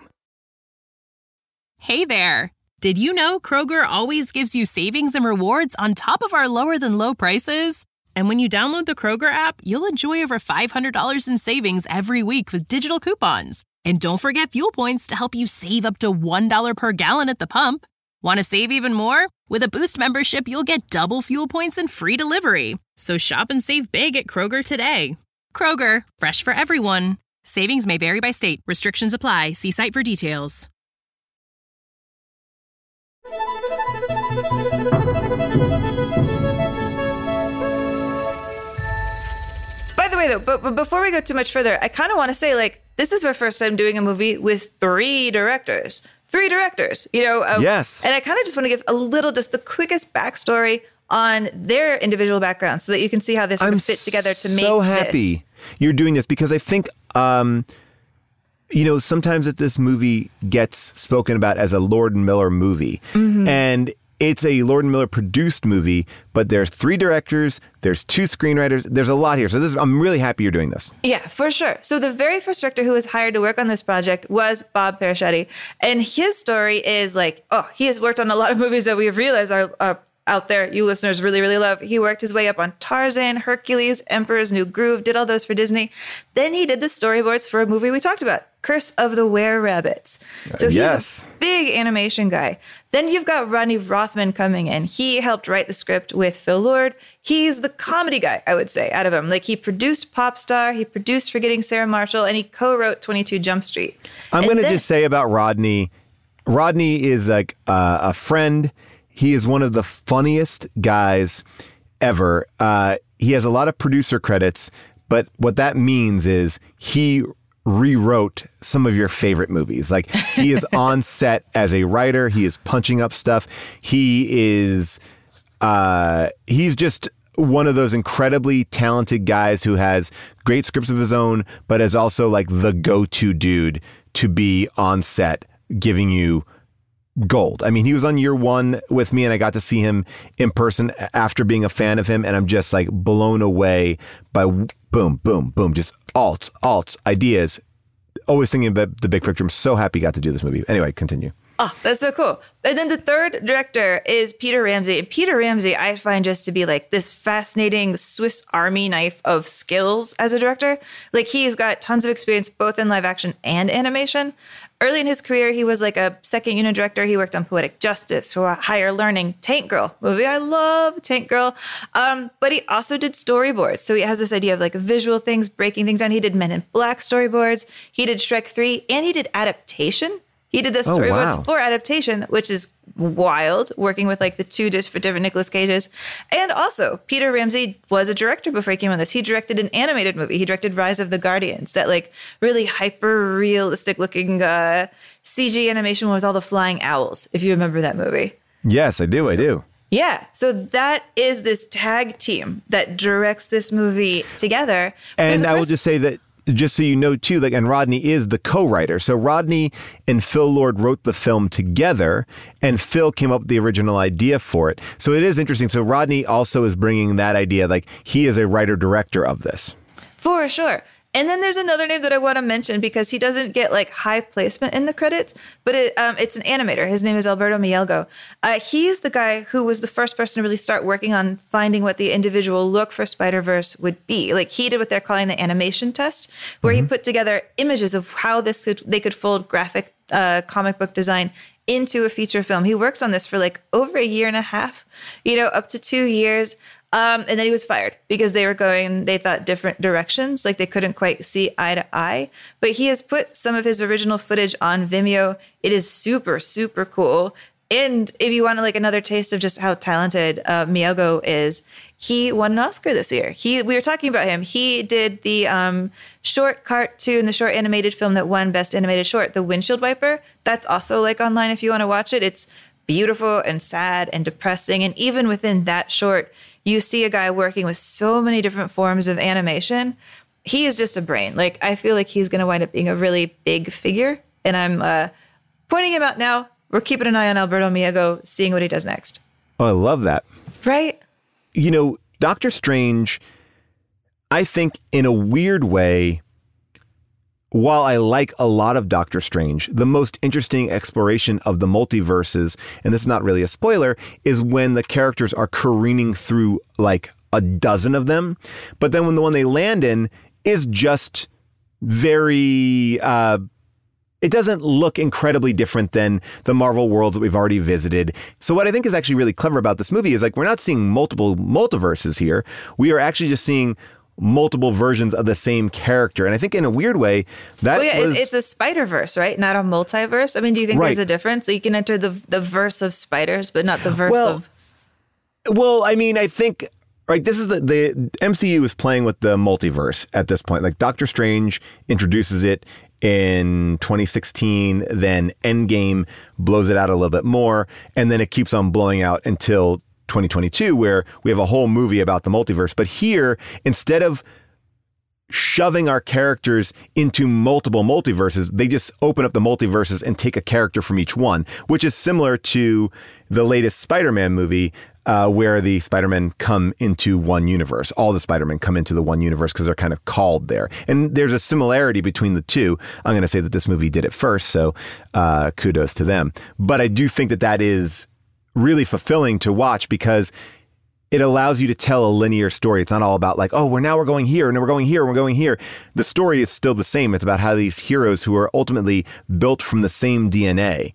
Hey there! Did you know Kroger always gives you savings and rewards on top of our lower-than-low prices? And when you download the Kroger app, you'll enjoy over $500 in savings every week with digital coupons. And don't forget fuel points to help you save up to $1 per gallon at the pump. Want to save even more? With a Boost membership, you'll get double fuel points and free delivery. So shop and save big at Kroger today. Kroger, fresh for everyone. Savings may vary by state. Restrictions apply. See site for details. By the way, though, but before we go too much further, I kind of want to say, this is our first time doing a movie with three directors. Yes. And I kind of just want to give just the quickest backstory on their individual backgrounds so that you can see how this would fit together to make this. I'm so happy you're doing this because I think, sometimes that this movie gets spoken about as a Lord and Miller movie. Mm-hmm. And it's a Lord and Miller produced movie, but there's 3 directors, there's 2 screenwriters, there's a lot here. So I'm really happy you're doing this. Yeah, for sure. So the very first director who was hired to work on this project was Bob Persichetti. And his story is he has worked on a lot of movies that we have realized are out there, you listeners really, really love. He worked his way up on Tarzan, Hercules, Emperor's New Groove, did all those for Disney. Then he did the storyboards for a movie we talked about, Curse of the Were-Rabbits. So he's a big animation guy. Then you've got Rodney Rothman coming in. He helped write the script with Phil Lord. He's the comedy guy, I would say, out of them. He produced Popstar, he produced Forgetting Sarah Marshall, and he co-wrote 22 Jump Street. I'm going to just say about Rodney is a friend. He is one of the funniest guys ever. He has a lot of producer credits, but what that means is he rewrote some of your favorite movies. He is on set as a writer. He is punching up stuff. He's just one of those incredibly talented guys who has great scripts of his own, but is also the go-to dude to be on set giving you gold. I mean, he was on Year One with me and I got to see him in person after being a fan of him. And I'm just blown away by boom, boom, boom, just alts, ideas, always thinking about the big picture. I'm so happy he got to do this movie. Anyway, continue. Oh, that's so cool. And then the third director is Peter Ramsey. And Peter Ramsey, I find just to be this fascinating Swiss Army knife of skills as a director. He's got tons of experience both in live action and animation. Early in his career, he was a second unit director. He worked on Poetic Justice, Higher Learning, Tank Girl movie. I love Tank Girl. But he also did storyboards. So he has this idea of visual things, breaking things down. He did Men in Black storyboards. He did Shrek 3, and he did adaptation. He did the storyboards for adaptation, which is wild, working with the 2 different Nicolas Cages. And also, Peter Ramsey was a director before he came on this. He directed an animated movie. He directed Rise of the Guardians, that really hyper realistic looking CG animation with all the flying owls, if you remember that movie. Yes, I do. I do. Yeah. So that is this tag team that directs this movie together. And I will just say that, just so you know, too, and Rodney is the co-writer. So Rodney and Phil Lord wrote the film together, and Phil came up with the original idea for it. So it is interesting. So Rodney also is bringing that idea, he is a writer-director of this. For sure. And then there's another name that I want to mention because he doesn't get like high placement in the credits, but it's an animator. His name is Alberto Mielgo. He's the guy who was the first person to really start working on finding what the individual look for Spider-Verse would be. Like he did what they're calling the animation test, where he put together images of how they could fold graphic comic book design into a feature film. He worked on this for like over a year and a half, up to 2 years. And then he was fired because they thought different directions, like they couldn't quite see eye to eye. But he has put some of his original footage on Vimeo. It is super, super cool. And if you want like another taste of just how talented Mielgo is, he won an Oscar this year. We were talking about him. He did the short cartoon, the short animated film that won Best Animated Short, The Windshield Wiper. That's also like online if you want to watch it. It's beautiful and sad and depressing. And even within that short, you see a guy working with so many different forms of animation. He is just a brain. Like, I feel like he's going to wind up being a really big figure. And I'm pointing him out now. We're keeping an eye on Alberto Mielgo, seeing what he does next. Oh, I love that. Right? Doctor Strange, I think in a weird way, while I like a lot of Doctor Strange, the most interesting exploration of the multiverses, and this is not really a spoiler, is when the characters are careening through like a dozen of them. But then when the one they land in is just very, it doesn't look incredibly different than the Marvel worlds that we've already visited. So what I think is actually really clever about this movie is like, we're not seeing multiple multiverses here. We are actually just seeing multiple versions of the same character. And I think in a weird way, it's a Spider-Verse, right? Not a multiverse. I mean, do you think there's a difference? So you can enter the verse of spiders, but not the verse of... Well, I mean, I think... Right, this is the MCU is playing with the multiverse at this point. Like Doctor Strange introduces it in 2016, then Endgame blows it out a little bit more, and then it keeps on blowing out until 2022, where we have a whole movie about the multiverse. But here, instead of shoving our characters into multiple multiverses, they just open up the multiverses and take a character from each one, which is similar to the latest Spider-Man movie, where the Spider-Men come into one universe. All the Spider-Men come into the one universe because they're kind of called there. And there's a similarity between the two. I'm going to say that this movie did it first, so kudos to them. But I do think that is really fulfilling to watch because it allows you to tell a linear story. It's not all about like, oh, we're going here and we're going here and we're going here. The story is still the same. It's about how these heroes who are ultimately built from the same DNA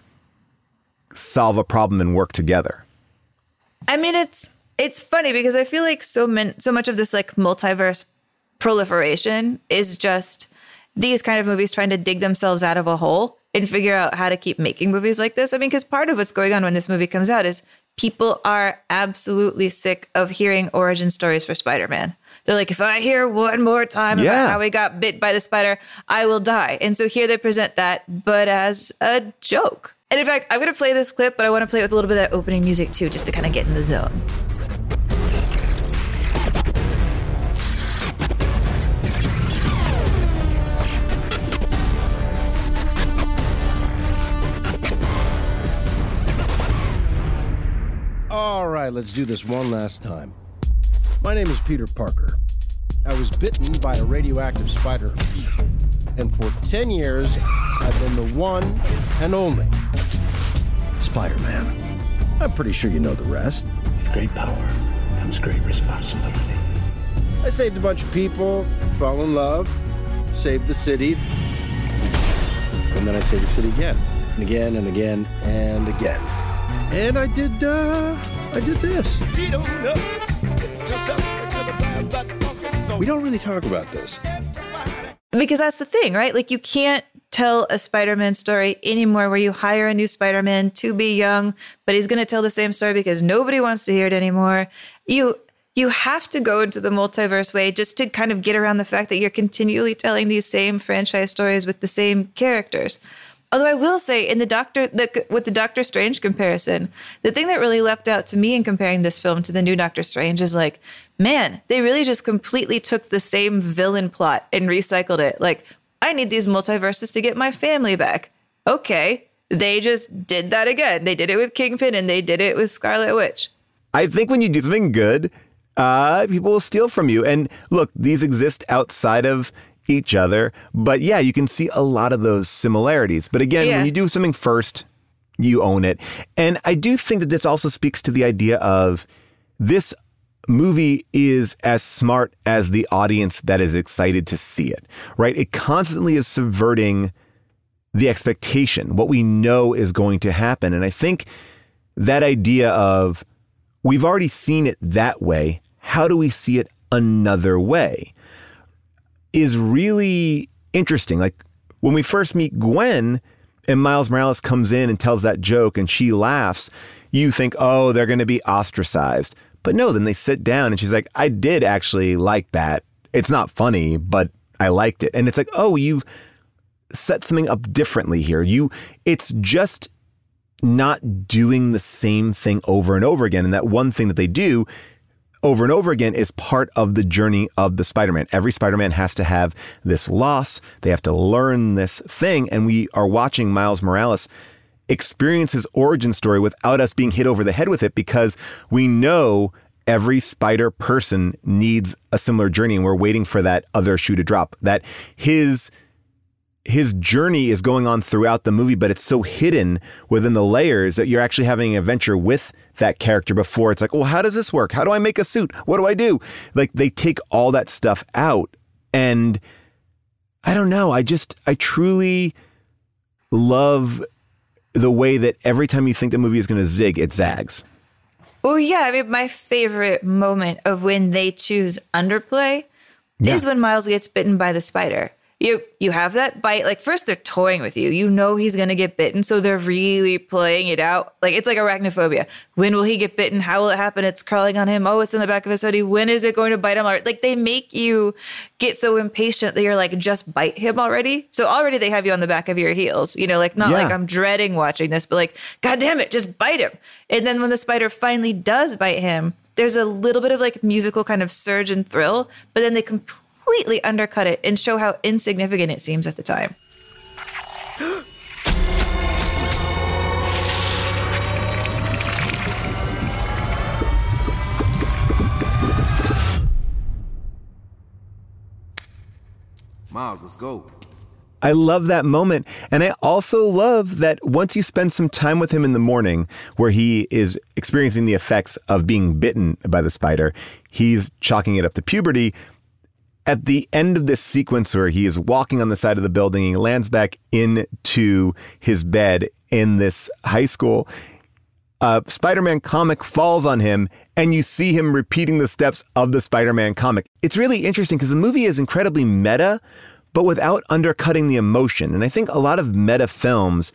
solve a problem and work together. I mean, it's funny because I feel like so much of this like multiverse proliferation is just these kind of movies trying to dig themselves out of a hole and figure out how to keep making movies like this. I mean, because part of what's going on when this movie comes out is people are absolutely sick of hearing origin stories for Spider-Man. They're like, if I hear one more time about how he got bit by the spider, I will die. And so here they present that, but as a joke. And in fact, I'm going to play this clip, but I want to play it with a little bit of that opening music too, just to kind of get in the zone. All right, let's do this one last time. My name is Peter Parker. I was bitten by a radioactive spider, and for 10 years, I've been the one and only Spider-Man. I'm pretty sure you know the rest. With great power comes great responsibility. I saved a bunch of people, fell in love, saved the city, and then I saved the city again, and again, and again, and again. And I did this. We don't really talk about this. Because that's the thing, right? Like, you can't tell a Spider-Man story anymore where you hire a new Spider-Man to be young, but he's going to tell the same story because nobody wants to hear it anymore. You have to go into the multiverse way just to kind of get around the fact that you're continually telling these same franchise stories with the same characters. Although I will say, with the Doctor Strange comparison, the thing that really leapt out to me in comparing this film to the new Doctor Strange is like, man, they really just completely took the same villain plot and recycled it. Like, I need these multiverses to get my family back. Okay, they just did that again. They did it with Kingpin and they did it with Scarlet Witch. I think when you do something good, people will steal from you. And look, these exist outside of each other. But yeah, you can see a lot of those similarities. But again, when you do something first, you own it. And I do think that this also speaks to the idea of this movie is as smart as the audience that is excited to see it, right? It constantly is subverting the expectation, what we know is going to happen. And I think that idea of we've already seen it that way, how do we see it another way, is really interesting. Like when we first meet Gwen and Miles Morales comes in and tells that joke and she laughs, you think, oh, they're going to be ostracized. But no, then they sit down and she's like, I did actually like that. It's not funny, but I liked it. And it's like, oh, you've set something up differently here. It's just not doing the same thing over and over again. And that one thing that they do over and over again is part of the journey of the Spider-Man. Every Spider-Man has to have this loss. They have to learn this thing. And we are watching Miles Morales experience his origin story without us being hit over the head with it, because we know every Spider person needs a similar journey, and we're waiting for that other shoe to drop. That his journey is going on throughout the movie, but it's so hidden within the layers that you're actually having an adventure with that character before it's like, well, how does this work? How do I make a suit? What do I do? Like, they take all that stuff out. And I don't know. I truly love the way that every time you think the movie is going to zig, it zags. Oh, yeah. I mean, my favorite moment of when they choose underplay is when Miles gets bitten by the spider. You have that bite. Like, first they're toying with you. You know he's going to get bitten, so they're really playing it out. Like, it's like arachnophobia. When will he get bitten? How will it happen? It's crawling on him. Oh, it's in the back of his hoodie. When is it going to bite him? Like, they make you get so impatient that you're like, just bite him already. So already they have you on the back of your heels. You know, like, not like I'm dreading watching this, but like, God damn it, just bite him. And then when the spider finally does bite him, there's a little bit of like musical kind of surge and thrill, but then they completely undercut it and show how insignificant it seems at the time. Miles, let's go. I love that moment. And I also love that once you spend some time with him in the morning where he is experiencing the effects of being bitten by the spider, he's chalking it up to puberty. At the end of this sequence where he is walking on the side of the building, he lands back into his bed in this high school. A Spider-Man comic falls on him, and you see him repeating the steps of the Spider-Man comic. It's really interesting because the movie is incredibly meta, but without undercutting the emotion. And I think a lot of meta films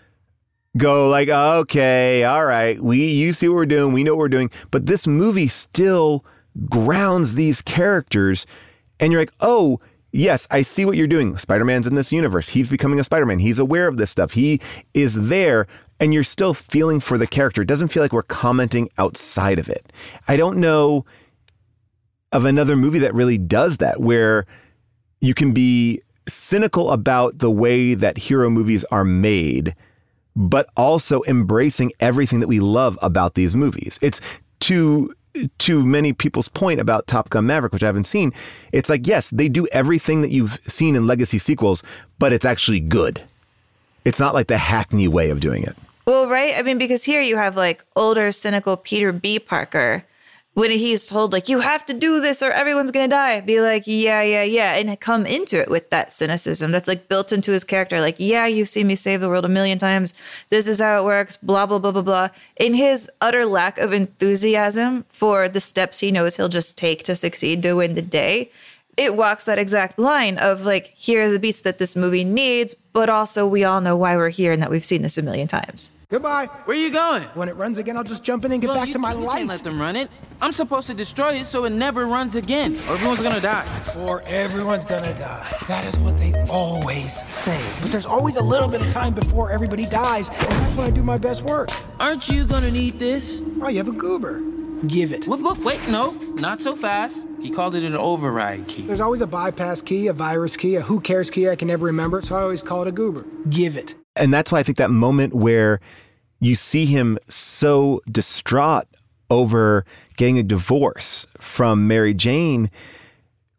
go like, okay, all right, you see what we're doing, we know what we're doing. But this movie still grounds these characters. And you're like, oh, yes, I see what you're doing. Spider-Man's in this universe. He's becoming a Spider-Man. He's aware of this stuff. He is there. And you're still feeling for the character. It doesn't feel like we're commenting outside of it. I don't know of another movie that really does that, where you can be cynical about the way that hero movies are made, but also embracing everything that we love about these movies. It's to many people's point about Top Gun Maverick, which I haven't seen, it's like, yes, they do everything that you've seen in legacy sequels, but it's actually good. It's not like the hackney way of doing it. Well, right? I mean, because here you have like older, cynical Peter B. Parker. When he's told, like, you have to do this or everyone's going to die, be like, yeah. And come into it with that cynicism that's like built into his character. Like, yeah, you've seen me save the world a million times. This is how it works, blah, blah, blah, blah, blah. In his utter lack of enthusiasm for the steps he knows he'll just take to succeed, to win the day, it walks that exact line of like, here are the beats that this movie needs, but also we all know why we're here and that we've seen this a million times. Goodbye. Where you going? When it runs again, I'll just jump in and get back to my life. Can't let them run it. I'm supposed to destroy it so it never runs again, or everyone's gonna die. Or everyone's gonna die. That is what they always say. But there's always a little bit of time before everybody dies, and that's when I do my best work. Aren't you gonna need this? Oh, you have a goober. Give it. Wait, no, not so fast. He called it an override key. There's always a bypass key, a virus key, a who cares key I can never remember, so I always call it a goober. Give it. And that's why I think that moment where you see him so distraught over getting a divorce from Mary Jane,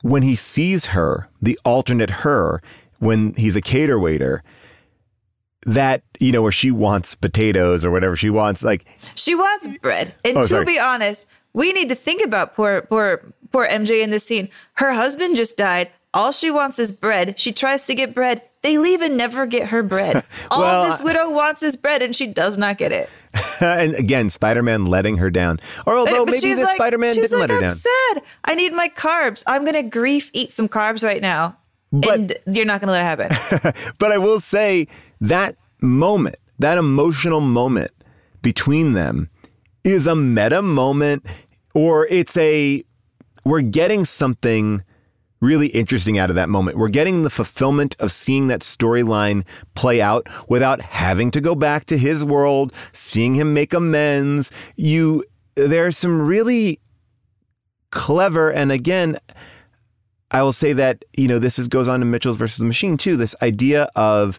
when he sees her, the alternate her, when he's a cater waiter, that, you know, where she wants potatoes or whatever she wants, like she wants bread. And to be honest, we need to think about poor MJ in this scene. Her husband just died. All she wants is bread. She tries to get bread. They leave and never get her bread. All this widow wants is bread, and she does not get it. And again, Spider-Man letting her down. Or although maybe the Spider-Man didn't let her down. I'm sad. I need my carbs. I'm going to grief eat some carbs right now. And you're not going to let it happen. But I will say that moment, that emotional moment between them is a meta moment, or we're getting something really interesting out of that moment. We're getting the fulfillment of seeing that storyline play out without having to go back to his world, seeing him make amends. There's some really clever, and again, I will say that, you know, this goes on to Mitchell's versus the Machine too, this idea of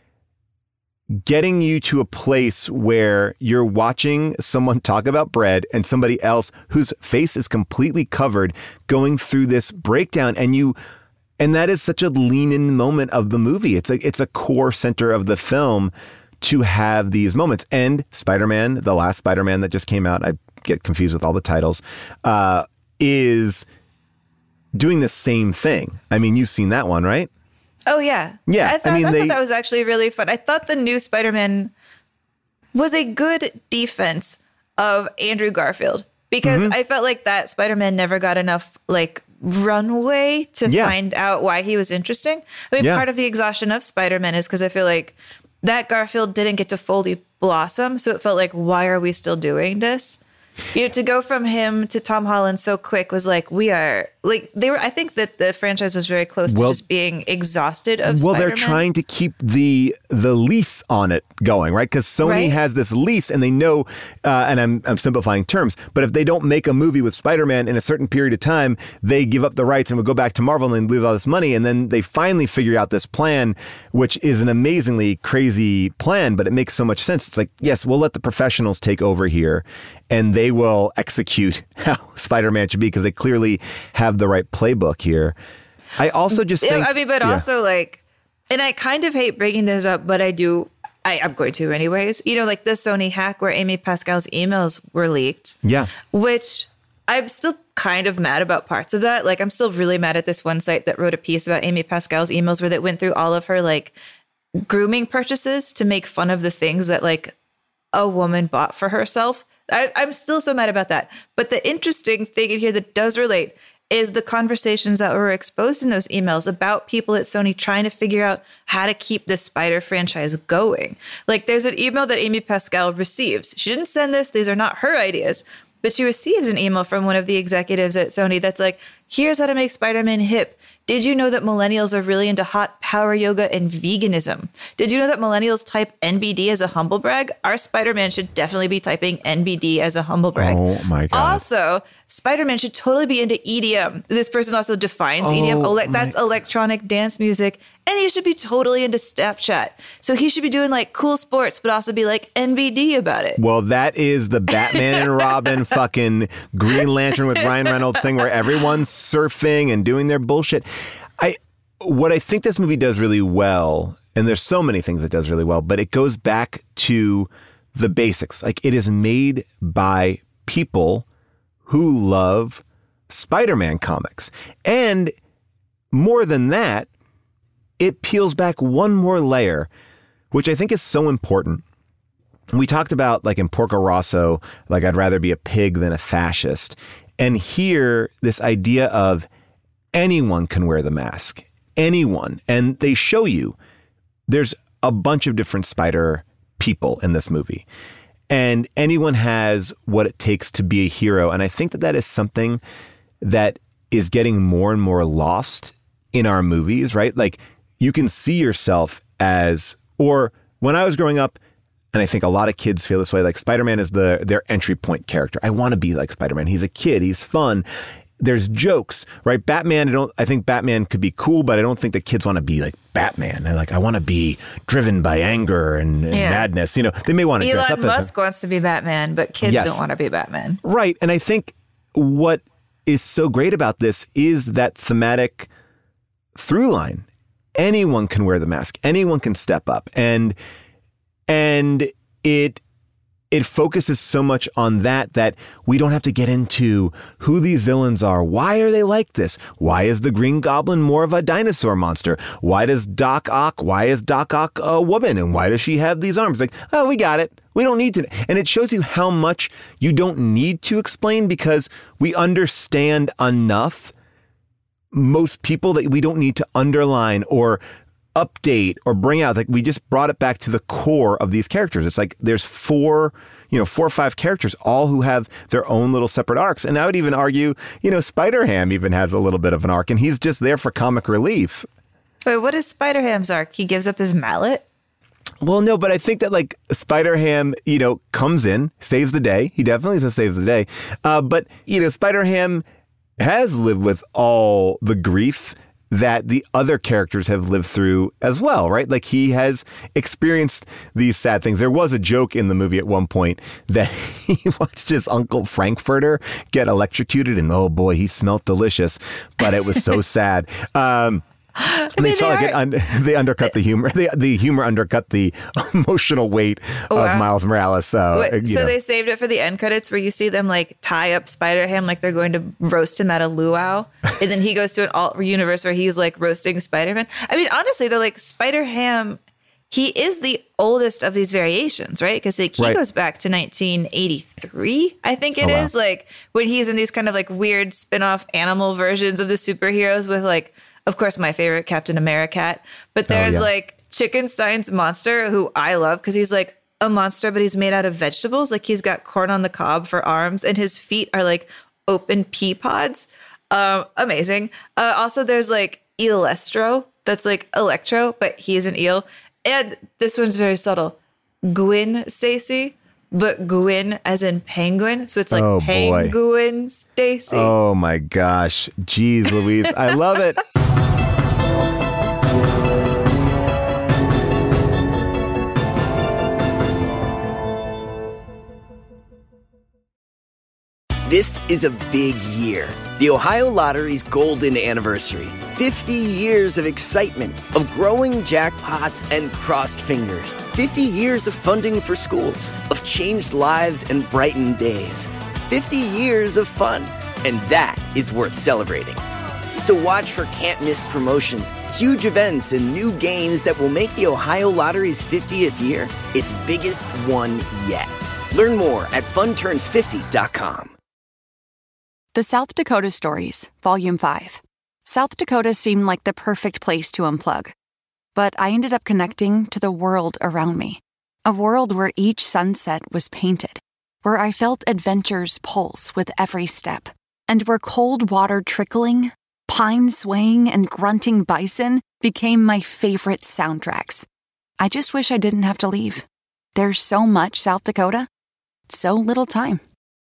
getting you to a place where you're watching someone talk about bread and somebody else whose face is completely covered going through this breakdown, and that is such a lean in moment of the movie. It's a core center of the film to have these moments. And Spider-Man, the last Spider-Man that just came out, I get confused with all the titles, is doing the same thing. I mean, you've seen that one, right? Oh, yeah. Yeah. I thought that was actually really fun. I thought the new Spider-Man was a good defense of Andrew Garfield, because I felt like that Spider-Man never got enough like runway to find out why he was interesting. I mean, part of the exhaustion of Spider-Man is because I feel like that Garfield didn't get to fully blossom. So it felt like, why are we still doing this? You know, to go from him to Tom Holland so quick was like, I think that the franchise was very close to just being exhausted of Spider-Man. They're trying to keep the lease on it going, right? Because Sony has this lease, and they know, and I'm simplifying terms, but if they don't make a movie with Spider-Man in a certain period of time, they give up the rights and would go back to Marvel and lose all this money. And then they finally figure out this plan, which is an amazingly crazy plan, but it makes so much sense. It's like, yes, we'll let the professionals take over here, and they will execute how Spider-Man should be, because they clearly have the right playbook here. I also just think... I mean, but also like, and I kind of hate bringing this up, but I'm going to anyways. You know, like the Sony hack where Amy Pascal's emails were leaked. Yeah. Which I'm still kind of mad about parts of that. Like, I'm still really mad at this one site that wrote a piece about Amy Pascal's emails where they went through all of her like grooming purchases to make fun of the things that like a woman bought for herself. I'm still so mad about that. But the interesting thing in here that does relate is the conversations that were exposed in those emails about people at Sony trying to figure out how to keep the Spider franchise going. Like, there's an email that Amy Pascal receives. She didn't send this. These are not her ideas. But she receives an email from one of the executives at Sony that's like, here's how to make Spider-Man hip. Did you know that millennials are really into hot power yoga and veganism? Did you know that millennials type NBD as a humble brag? Our Spider-Man should definitely be typing NBD as a humble brag. Oh my God. Also, Spider-Man should totally be into EDM. This person also defines EDM. That's electronic dance music. And he should be totally into Snapchat. So he should be doing like cool sports, but also be like NBD about it. Well, that is the Batman and Robin fucking Green Lantern with Ryan Reynolds thing where everyone's surfing and doing their bullshit. What I think this movie does really well, and there's so many things it does really well, but it goes back to the basics. Like, it is made by people who love Spider-Man comics. And more than that, it peels back one more layer, which I think is so important. We talked about, like in Porco Rosso, like I'd rather be a pig than a fascist. And here, this idea of anyone can wear the mask. Anyone. And they show you there's a bunch of different Spider people in this movie. And anyone has what it takes to be a hero. And I think that is something that is getting more and more lost in our movies, right? Like, you can see yourself as, or when I was growing up, and I think a lot of kids feel this way, like Spider-Man is their entry point character. I want to be like Spider-Man. He's a kid. He's fun. There's jokes, right? Batman, I think Batman could be cool, but I don't think the kids want to be like Batman. They're like, I want to be driven by anger and madness. You know, they may want to dress up. Elon Musk wants to be Batman, but kids don't want to be Batman. Right. And I think what is so great about this is that thematic through line. Anyone can wear the mask. Anyone can step up. And it focuses so much on that we don't have to get into who these villains are. Why are they like this? Why is the Green Goblin more of a dinosaur monster? Why is Doc Ock a woman? And why does she have these arms? Like, oh, we got it. We don't need to. And it shows you how much you don't need to explain because we understand enough, most people, that we don't need to underline or update or bring out. Like, we just brought it back to the core of these characters. It's like there's four or five characters, all who have their own little separate arcs. And I would even argue, Spider-Ham even has a little bit of an arc, and he's just there for comic relief. Wait, what is Spider-Ham's arc? He gives up his mallet? Well, no, but I think that like Spider-Ham, comes in, saves the day. He definitely saves the day. But, Spider-Ham has lived with all the grief that the other characters have lived through as well, right? Like, he has experienced these sad things. There was a joke in the movie at one point that he watched his Uncle Frankfurter get electrocuted, and oh boy, he smelled delicious, but it was so sad. They felt like they undercut the humor. The humor undercut the emotional weight of Miles Morales. So they saved it for the end credits where you see them like tie up Spider-Ham like they're going to roast him at a luau. And then he goes to an alt universe where he's like roasting Spider-Man. I mean, honestly, they're like Spider-Ham, he is the oldest of these variations, right? Because he goes back to 1983, I think it is. Like when he's in these kind of like weird spin-off animal versions of the superheroes with like, of course, my favorite, Captain America. But there's like Chickenstein's monster, who I love because he's like a monster, but he's made out of vegetables. Like he's got corn on the cob for arms, and his feet are like open pea pods. Amazing. Also, there's like Eelestro, that's like Electro, but he is an eel. And this one's very subtle. Gwen Stacy, but Gwen as in penguin. So it's like Penguin Stacy. Oh my gosh. Jeez Louise. I love it. This is a big year. The Ohio Lottery's golden anniversary. 50 years of excitement, of growing jackpots and crossed fingers. 50 years of funding for schools, of changed lives and brightened days. 50 years of fun, and that is worth celebrating. So watch for can't-miss promotions, huge events, and new games that will make the Ohio Lottery's 50th year its biggest one yet. Learn more at funturns50.com. The South Dakota Stories, Volume 5. South Dakota seemed like the perfect place to unplug. But I ended up connecting to the world around me. A world where each sunset was painted, where I felt adventure's pulse with every step, and where cold water trickling, pine swaying, and grunting bison became my favorite soundtracks. I just wish I didn't have to leave. There's so much South Dakota, so little time.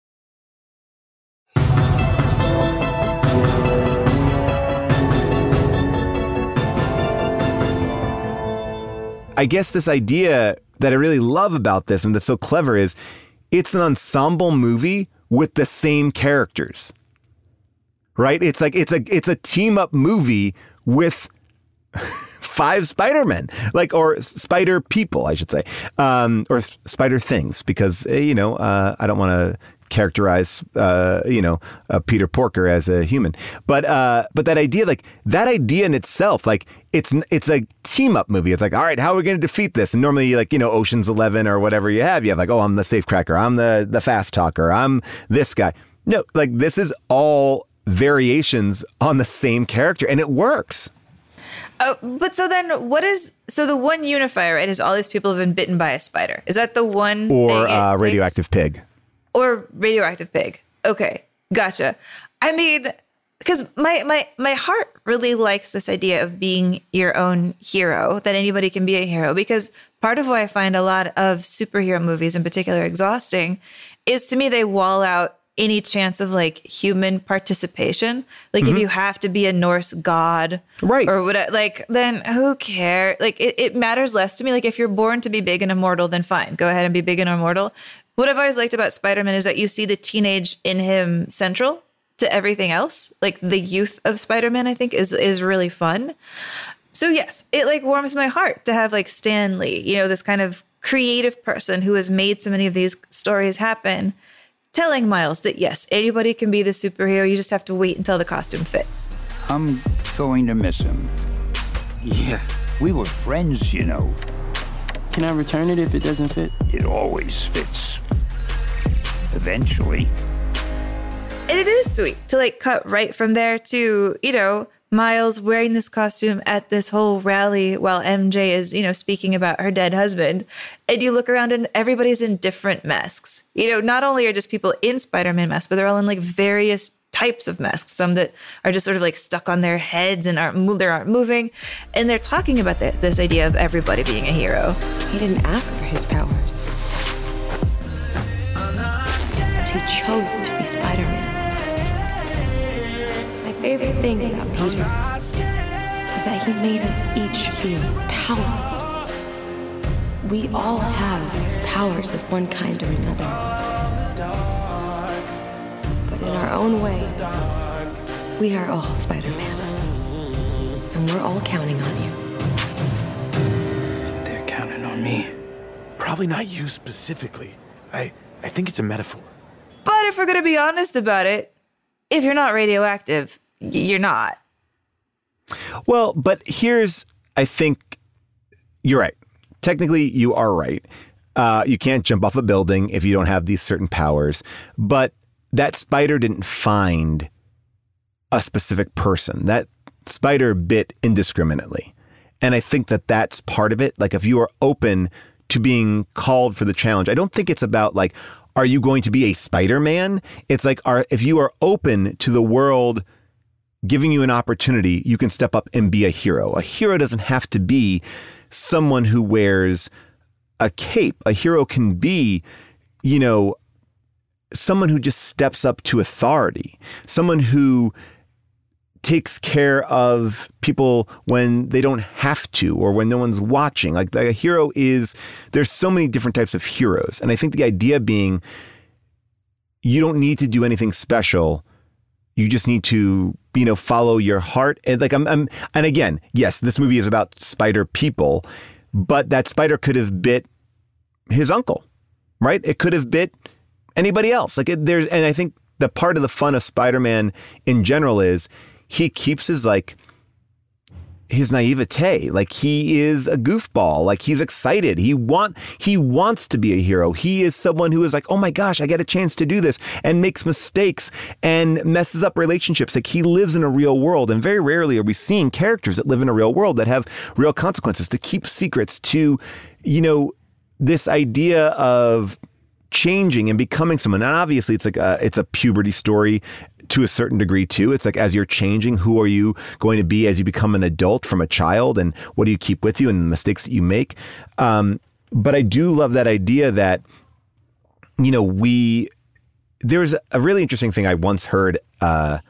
I guess this idea that I really love about this and that's so clever is it's an ensemble movie with the same characters, right? It's like it's a team up movie with 5 Spider-Men, or Spider people, I should say, or Spider things, because I don't want to characterize Peter Porker as a human, but that idea in itself, it's a team up movie. It's like, all right, how are we going to defeat this? And normally, Ocean's 11 or whatever you have like, oh, I'm the safecracker, I'm the fast talker, I'm this guy. No, this is all variations on the same character, and it works. Oh, but so then the one unifier, right, is all these people have been bitten by a spider. Is that the one or radioactive pig? Or radioactive pig. Okay, gotcha. I mean, because my heart really likes this idea of being your own hero, that anybody can be a hero, because part of why I find a lot of superhero movies in particular exhausting is, to me, they wall out any chance of human participation. If you have to be a Norse god, right, or whatever, then who cares? It matters less to me. If you're born to be big and immortal, then fine, go ahead and be big and immortal. What I've always liked about Spider-Man is that you see the teenage in him central. to everything else. Like the youth of Spider-Man, I think is really fun. So yes, it like warms my heart to have like Stan Lee, you know, this kind of creative person who has made so many of these stories happen, telling Miles that yes, anybody can be the superhero. You just have to wait until the costume fits. I'm going to miss him. Yeah, we were friends, you know. Can I return it if it doesn't fit? It always fits. Eventually. And it is sweet to like cut right from there to, you know, Miles wearing this costume at this whole rally while MJ is, you know, speaking about her dead husband. And you look around and everybody's in different masks. You know, not only are just people in Spider-Man masks, but they're all in like various types of masks. Some that are just sort of like stuck on their heads and aren't moving. And they're talking about this idea of everybody being a hero. He didn't ask for his powers. But he chose to be Spider-Man. My favorite thing about Peter is that he made us each feel powerful. We all have powers of one kind or another. But in our own way, we are all Spider-Man. And we're all counting on you. They're counting on me. Probably not you specifically. I think it's a metaphor. But if we're going to be honest about it, if you're not radioactive, you're not. Well, but here's, I think you're right. Technically, you are right. You can't jump off a building if you don't have these certain powers. But that spider didn't find a specific person. That spider bit indiscriminately. And I think that that's part of it. Like if you are open to being called for the challenge, I don't think it's about like, are you going to be a Spider-Man? It's like, if you are open to the world giving you an opportunity, you can step up and be a hero. A hero doesn't have to be someone who wears a cape. A hero can be, you know, someone who just steps up to authority, someone who takes care of people when they don't have to or when no one's watching. Like a hero is, there's so many different types of heroes. And I think the idea being you don't need to do anything special. You just need to, you know, follow your heart. And like and again, yes, this movie is about spider people, but that spider could have bit his uncle, right? It could have bit anybody else. Like and I think the part of the fun of Spider-Man in general is he keeps his his naivete. Like he is a goofball. Like he's excited. He wants to be a hero. He is someone who is like, oh my gosh, I get a chance to do this, and makes mistakes and messes up relationships. Like he lives in a real world, and very rarely are we seeing characters that live in a real world that have real consequences, to keep secrets, to, you know, this idea of changing and becoming someone. And obviously it's like it's a puberty story to a certain degree too. It's like, as you're changing, who are you going to be as you become an adult from a child, and what do you keep with you and the mistakes that you make? But I do love that idea that, you know, there's a really interesting thing I once heard an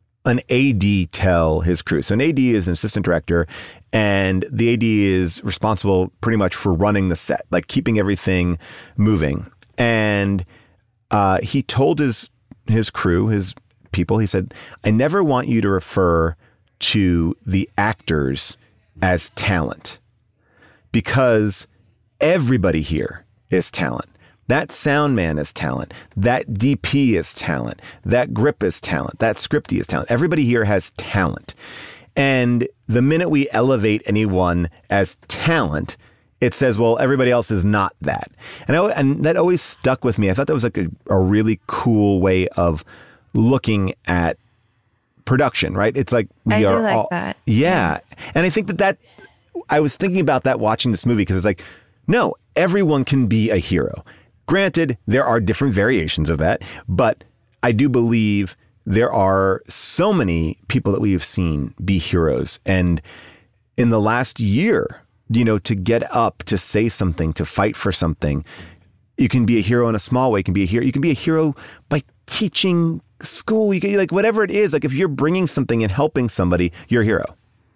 AD tell his crew. So an AD is an assistant director, and the AD is responsible pretty much for running the set, like keeping everything moving. And he told his crew, his people, he said, I never want you to refer to the actors as talent, because everybody here is talent. That sound man is talent. That DP is talent. That grip is talent. That scripty is talent. Everybody here has talent. And the minute we elevate anyone as talent, it says, well, everybody else is not that. And that always stuck with me. I thought that was like a really cool way of looking at production, right? It's like I do like that. Yeah. And I think that I was thinking about that watching this movie, because it's like, no, everyone can be a hero. Granted, there are different variations of that, but I do believe there are so many people that we have seen be heroes. And in the last year, you know, to get up, to say something, to fight for something, you can be a hero in a small way. You can be a hero by teaching school. You can, like, whatever it is, like if you're bringing something and helping somebody, you're a hero.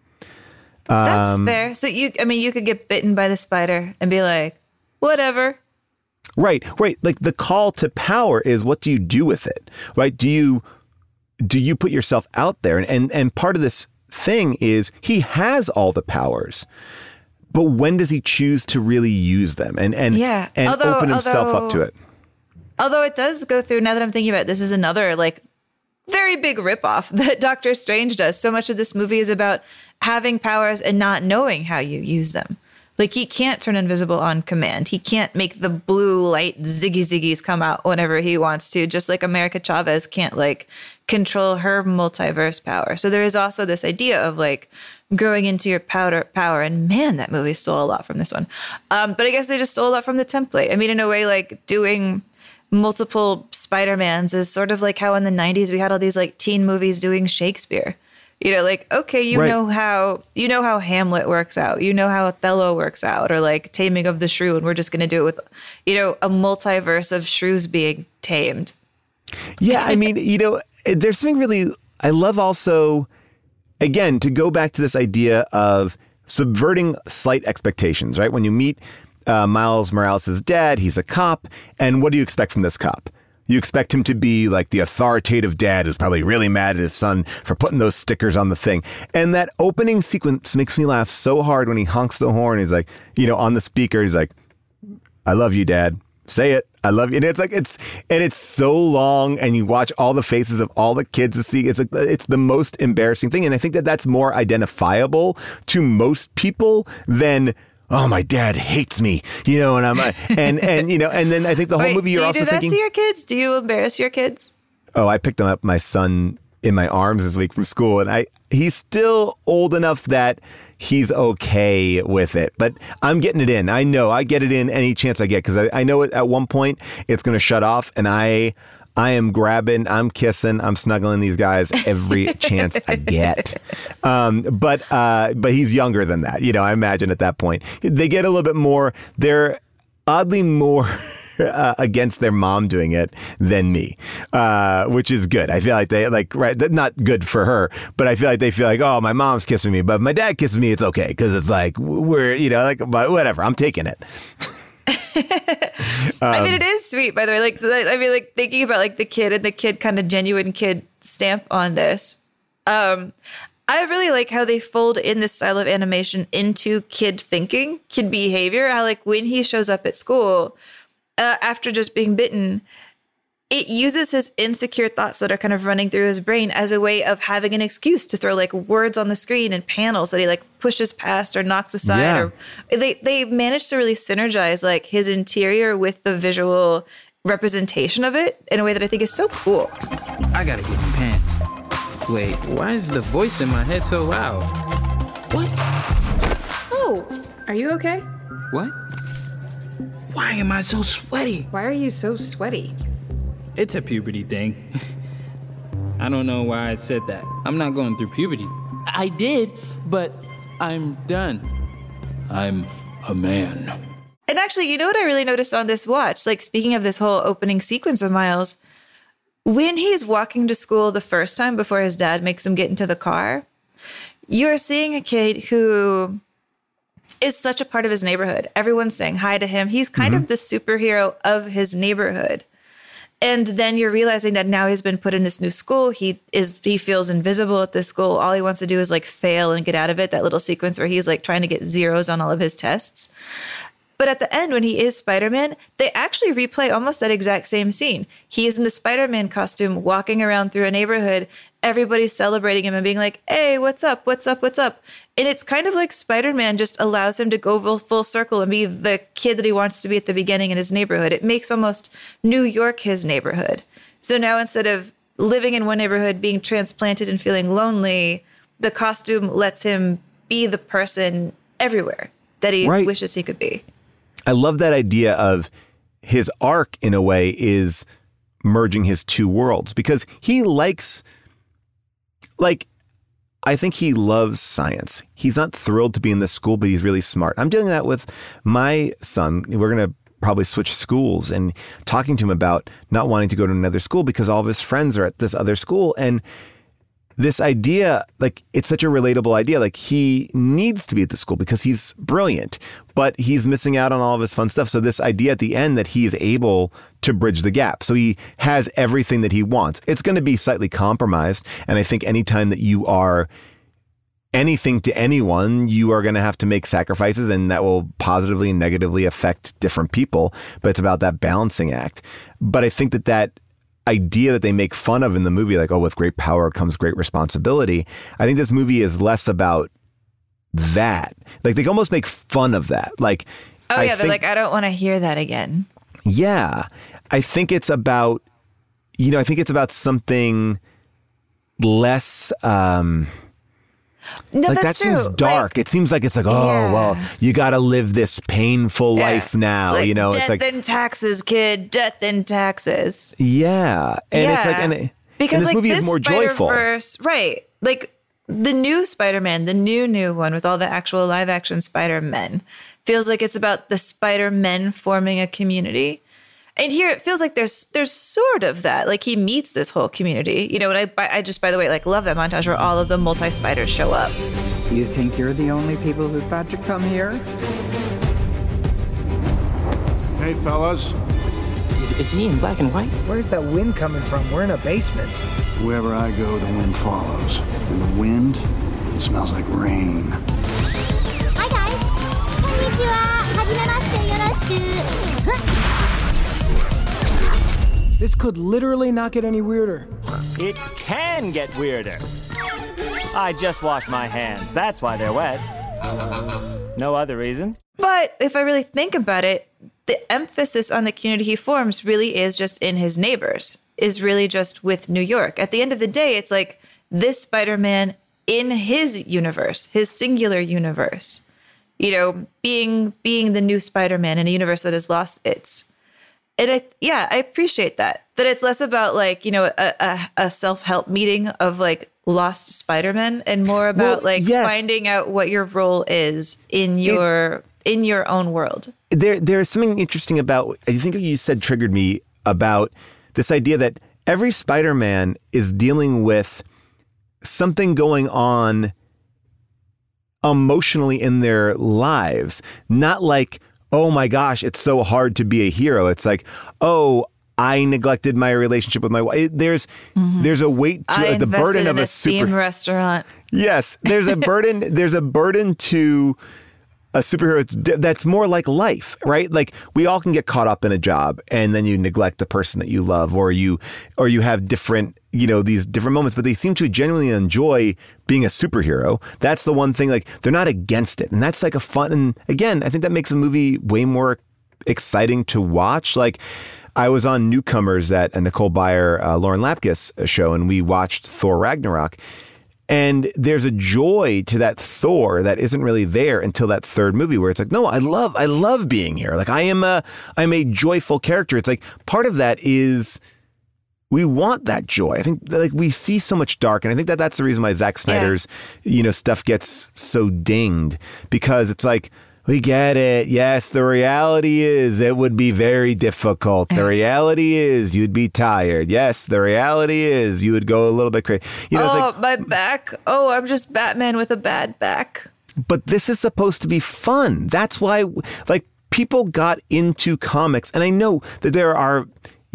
That's fair. So you could get bitten by the spider and be like, whatever. Right. Like the call to power is, what do you do with it? Right? Do you do you put yourself out there? And part of this thing is he has all the powers, but when does he choose to really use them and open himself up to it? Although it does go through, now that I'm thinking about it, this is another like very big ripoff that Doctor Strange does. So much of this movie is about having powers and not knowing how you use them. Like, he can't turn invisible on command. He can't make the blue light ziggies come out whenever he wants to, just like America Chavez can't, like, control her multiverse power. So there is also this idea of, like, growing into your power. And man, that movie stole a lot from this one. But I guess they just stole a lot from the template. I mean, in a way, like, doing multiple Spider-Mans is sort of like how in the 90s we had all these, like, teen movies doing Shakespeare. You know, like, okay, you know how Hamlet works out, you know how Othello works out, or like Taming of the Shrew, and we're just going to do it with, you know, a multiverse of shrews being tamed. Yeah, I mean, you know, there's something really, I love also, again, to go back to this idea of subverting slight expectations, right? When you meet Miles Morales' dad, he's a cop, and what do you expect from this cop? You expect him to be like the authoritative dad who's probably really mad at his son for putting those stickers on the thing. And that opening sequence makes me laugh so hard when he honks the horn. He's like, you know, on the speaker, he's like, I love you, Dad. Say it. I love you. And it's like, it's so long, and you watch all the faces of all the kids to see. It's like, it's the most embarrassing thing. And I think that that's more identifiable to most people than, oh, my dad hates me, you know, and I'm and you know, and then I think the whole movie you're also thinking, do you do that to your kids? Do you embarrass your kids? Oh, I picked up my son in my arms this week from school, and he's still old enough that he's okay with it, but I'm getting it in. I know I get it in any chance I get, because I know at one point it's going to shut off, and I am grabbing, I'm kissing, I'm snuggling these guys every chance I get. But he's younger than that. You know, I imagine at that point they get a little bit more, they're oddly more against their mom doing it than me, which is good. I feel like they not good for her, but I feel like they feel like, oh, my mom's kissing me, but my dad kisses me, it's okay. Cause it's like, we're, you know, like, but whatever, I'm taking it. I mean, it is sweet, by the way. Like, I mean, like, thinking about like the kid and the kid kind of genuine kid stamp on this. I really like how they fold in this style of animation into kid thinking, kid behavior. How, like, when he shows up at school after just being bitten, it uses his insecure thoughts that are kind of running through his brain as a way of having an excuse to throw like words on the screen and panels that he like pushes past or knocks aside. Yeah. Or they manage to really synergize like his interior with the visual representation of it in a way that I think is so cool. I gotta get my pants. Wait, why is the voice in my head so loud? What? Oh, are you okay? What? Why am I so sweaty? Why are you so sweaty? It's a puberty thing. I don't know why I said that. I'm not going through puberty. I did, but I'm done. I'm a man. And actually, you know what I really noticed on this watch? Like, speaking of this whole opening sequence of Miles, when he's walking to school the first time before his dad makes him get into the car, you're seeing a kid who is such a part of his neighborhood. Everyone's saying hi to him. He's kind of the superhero of his neighborhood. And then you're realizing that now he's been put in this new school. He feels invisible at this school. All he wants to do is like fail and get out of it. That little sequence where he's like trying to get zeros on all of his tests. But at the end, when he is Spider-Man, they actually replay almost that exact same scene. He is in the Spider-Man costume, walking around through a neighborhood. Everybody's celebrating him and being like, hey, what's up? What's up? What's up? And it's kind of like Spider-Man just allows him to go full circle and be the kid that he wants to be at the beginning in his neighborhood. It makes almost New York his neighborhood. So now instead of living in one neighborhood, being transplanted and feeling lonely, the costume lets him be the person everywhere that he wishes he could be. I love that idea of his arc, in a way, is merging his two worlds, because he likes, like, I think he loves science. He's not thrilled to be in this school, but he's really smart. I'm doing that with my son. We're going to probably switch schools, and talking to him about not wanting to go to another school because all of his friends are at this other school. And this idea, like, it's such a relatable idea. Like, he needs to be at the school because he's brilliant, but he's missing out on all of his fun stuff. So this idea at the end that he's able to bridge the gap. So he has everything that he wants. It's going to be slightly compromised. And I think anytime that you are anything to anyone, you are going to have to make sacrifices, and that will positively and negatively affect different people. But it's about that balancing act. But I think that idea that they make fun of in the movie, like, oh, with great power comes great responsibility. I think this movie is less about that. Like, they almost make fun of that. Like, oh yeah, they're like, I don't want to hear that again. Yeah. I think it's about, I think it's about something less, no, like, that's that seems true. dark. It seems like it's like, well, you got to live this painful life now. It's like, it's like death and taxes, kid. Death and taxes. Yeah, and it's like, because this movie is more joyful, right? Like the new Spider-Man, the new one with all the actual live action Spider-Men, feels like it's about the Spider-Men forming a community. And here it feels like there's sort of that. Like, he meets this whole community. And I just, by the way, like, love that montage where all of the multi-spiders show up. You think you're the only people who thought to come here? Hey, fellas. Is he in black and white? Where's that wind coming from? We're in a basement. Wherever I go, the wind follows. And the wind, it smells like rain. Hi guys. Konnichiwa. Hajimemashite. Yoroshiku. This could literally not get any weirder. It can get weirder. I just washed my hands. That's why they're wet. No other reason. But if I really think about it, the emphasis on the community he forms really is just in his neighbors, is really just with New York. At the end of the day, it's like this Spider-Man in his universe, his singular universe, being the new Spider-Man in a universe that has lost its. And I appreciate that it's less about like, a self-help meeting of like lost Spider-Man and more about finding out what your role is in your own world. There's something interesting about, I think what you said triggered me about this idea that every Spider-Man is dealing with something going on emotionally in their lives, not like, oh my gosh, it's so hard to be a hero. It's like, oh, I neglected my relationship with my wife. There's a weight to the burden of a theme restaurant. Yes, there's a burden. There's a burden to a superhero that's more like life, right? Like, we all can get caught up in a job and then you neglect the person that you love, or you have different, these different moments, but they seem to genuinely enjoy being a superhero. That's the one thing, like, they're not against it. And that's like a fun, and again, I think that makes a movie way more exciting to watch. Like, I was on Newcomers at a Nicole Byer, Lauren Lapkus show, and we watched Thor Ragnarok. And there's a joy to that Thor that isn't really there until that third movie, where it's like, no, I love being here. Like, I'm a joyful character. It's like, part of that is we want that joy. I think like we see so much dark, and I think that's the reason why Zack Snyder's stuff gets so dinged, because it's like, we get it. Yes, the reality is it would be very difficult. The reality is you'd be tired. Yes, the reality is you would go a little bit crazy. It's like, my back. Oh, I'm just Batman with a bad back. But this is supposed to be fun. That's why, like, people got into comics, and I know that there are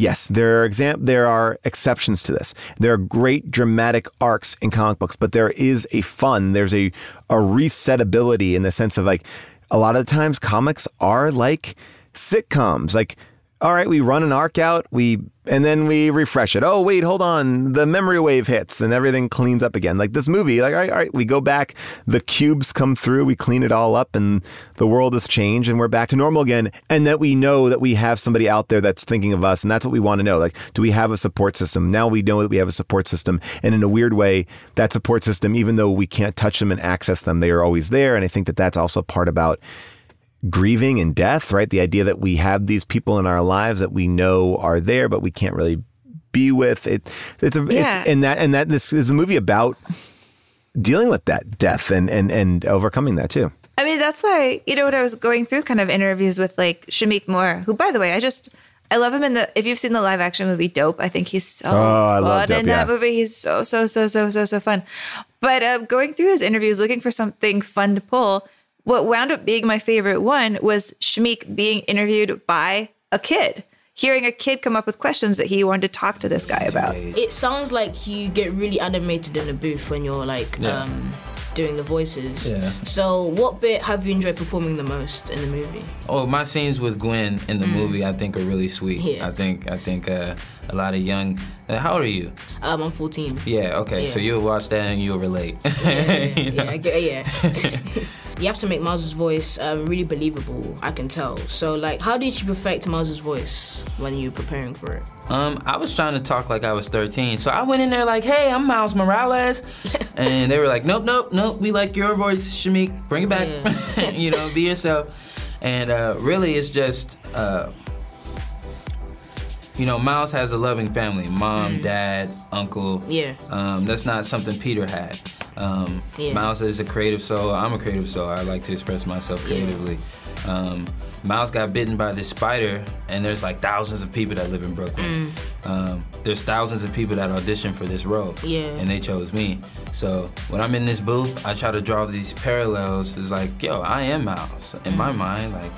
exceptions to this. There are great dramatic arcs in comic books, but there is there's a resetability in the sense of, like, a lot of the times comics are like sitcoms. Like, all right, we run an arc out, and then we refresh it. Oh, wait, hold on. The memory wave hits and everything cleans up again. Like this movie, like, all right, we go back, the cubes come through, we clean it all up, and the world has changed and we're back to normal again. And that we know that we have somebody out there that's thinking of us. And that's what we want to know. Like, do we have a support system? Now we know that we have a support system. And in a weird way, that support system, even though we can't touch them and access them, they are always there. And I think that that's also part about grieving and death, right? The idea that we have these people in our lives that we know are there, but we can't really be with it. This is a movie about dealing with that death and overcoming that too. I mean, that's why, when I was going through kind of interviews with like Shameik Moore, who, by the way, I love him if you've seen the live action movie Dope, I think he's so fun in that movie. He's so fun. But going through his interviews, looking for something fun to pull, what wound up being my favorite one was Shameik being interviewed by a kid. Hearing a kid come up with questions that he wanted to talk to this guy about. It sounds like you get really animated in a booth when you're like doing the voices. Yeah. So what bit have you enjoyed performing the most in the movie? Oh, my scenes with Gwen in the movie I think are really sweet. Yeah. I think a lot of young. How old are you? I'm 14. Yeah. Okay. Yeah. So you'll watch that and you'll relate. Yeah. You have to make Miles's voice really believable, I can tell. So, like, how did you perfect Miles's voice when you were preparing for it? I was trying to talk like I was 13. So I went in there like, hey, I'm Miles Morales. And they were like, nope, we like your voice, Shameik. Bring it back. Yeah. Be yourself. And really, it's just, Miles has a loving family. Mom, dad, uncle. Yeah. That's not something Peter had. Miles is a creative soul. I'm a creative soul. I like to express myself creatively. Miles got bitten by this spider, and there's like thousands of people that live in Brooklyn. There's thousands of people that audition for this role, and they chose me. So when I'm in this booth, I try to draw these parallels. It's like, yo, I am Miles. In my mind, like,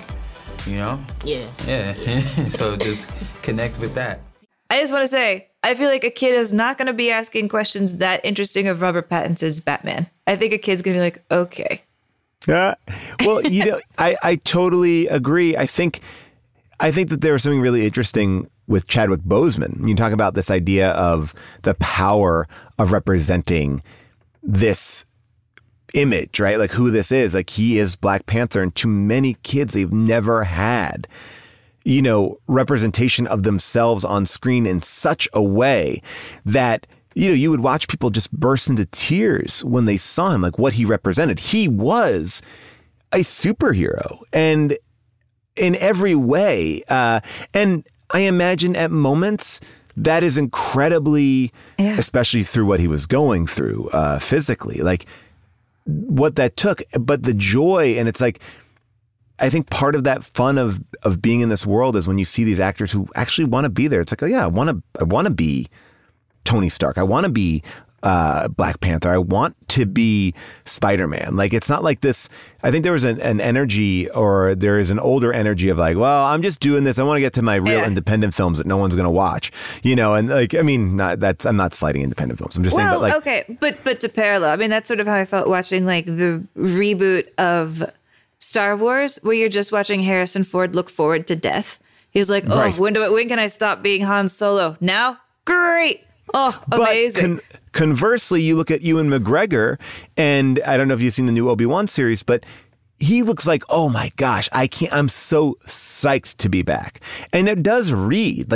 Yeah. So just connect with that. I just want to say, I feel like a kid is not going to be asking questions that interesting of Robert Pattinson's Batman. I think a kid's going to be like, okay. Well, I totally agree. I think that there was something really interesting with Chadwick Boseman. You talk about this idea of the power of representing this image, right? Like who this is. Like he is Black Panther, and too many kids, they've never had representation of themselves on screen in such a way that, you would watch people just burst into tears when they saw him, like what he represented. He was a superhero and in every way. And I imagine at moments that is incredibly, especially through what he was going through physically, like what that took, but the joy. And it's like, I think part of that fun of being in this world is when you see these actors who actually want to be there. It's like, oh yeah, I want to be Tony Stark. I want to be Black Panther. I want to be Spider-Man. Like, it's not like this. I think there was an energy, or there is an older energy of like, well, I'm just doing this. I want to get to my real independent films that no one's going to watch, and like, I mean, I'm not slighting independent films. I'm just saying, but like, okay, but to parallel, I mean, that's sort of how I felt watching like the reboot of Star Wars, where you're just watching Harrison Ford look forward to death. He's like, when can I stop being Han Solo? Now? Great. Oh, amazing. But conversely, you look at Ewan McGregor, and I don't know if you've seen the new Obi-Wan series, but he looks like, oh my gosh, I'm so psyched to be back. And it does read.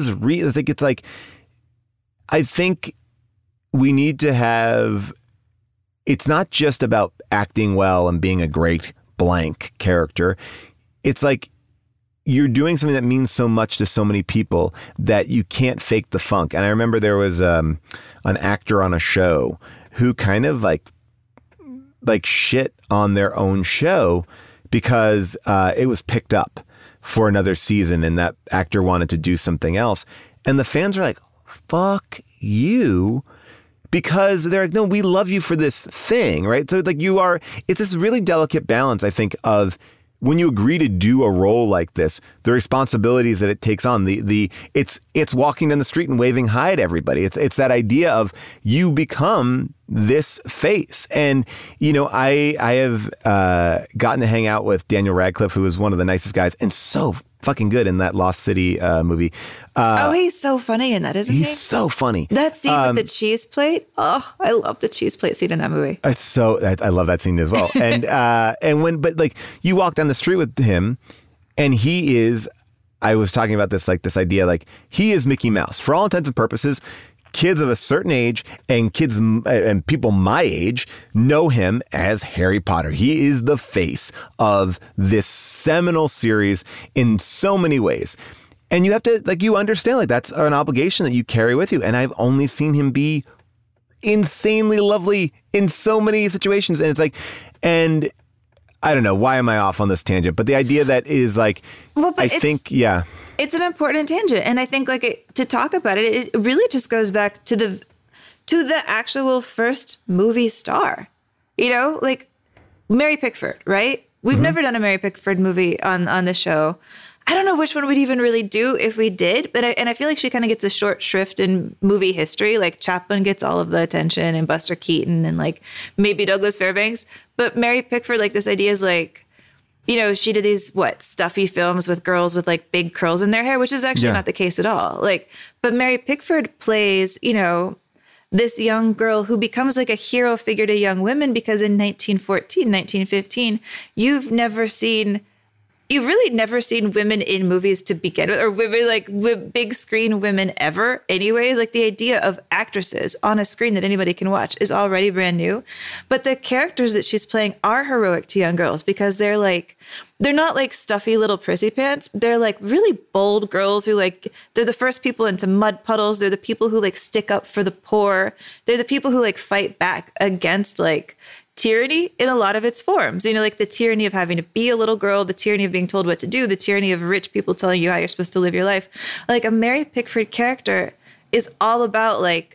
I think we need to have, it's not just about acting well and being a great blank character. It's like you're doing something that means so much to so many people that you can't fake the funk. And I remember there was an actor on a show who kind of like shit on their own show because it was picked up for another season and that actor wanted to do something else. And the fans are like, fuck you. Because they're like, no, we love you for this thing, right? So like it's this really delicate balance, I think, of when you agree to do a role like this, the responsibilities that it takes on, it's walking down the street and waving hi to everybody. It's that idea of you become this face. And, I have gotten to hang out with Daniel Radcliffe, who is one of the nicest guys and so fucking good in that Lost City movie. He's so funny in that, isn't he? He's so funny. That scene with the cheese plate. Oh, I love the cheese plate scene in that movie. I love that scene as well. And but you walk down the street with him, and he is. I was talking about this idea, like he is Mickey Mouse for all intents and purposes. Kids of a certain age and kids and people my age know him as Harry Potter. He is the face of this seminal series in so many ways. And you have to, you understand, that's an obligation that you carry with you. And I've only seen him be insanely lovely in so many situations. And it's like, and I don't know. Why am I off on this tangent? But the idea that is like, it's an important tangent. And I think to talk about it, it really just goes back to the actual first movie star, like Mary Pickford, right? We've never done a Mary Pickford movie on the show. I don't know which one we'd even really do if we did, but I feel like she kind of gets a short shrift in movie history. Like Chaplin gets all of the attention and Buster Keaton and like maybe Douglas Fairbanks. But Mary Pickford, like this idea is like, she did these stuffy films with girls with like big curls in their hair, which is actually not the case at all. Like, but Mary Pickford plays, this young girl who becomes like a hero figure to young women because in 1914, 1915, you've really never seen women in movies to begin with, or women like big screen women ever. Anyways, like the idea of actresses on a screen that anybody can watch is already brand new. But the characters that she's playing are heroic to young girls because they're not like stuffy little prissy pants. They're like really bold girls who they're the first people into mud puddles. They're the people who like stick up for the poor. They're the people who like fight back against like tyranny in a lot of its forms, like the tyranny of having to be a little girl, the tyranny of being told what to do, the tyranny of rich people telling you how you're supposed to live your life. Like a Mary Pickford character is all about like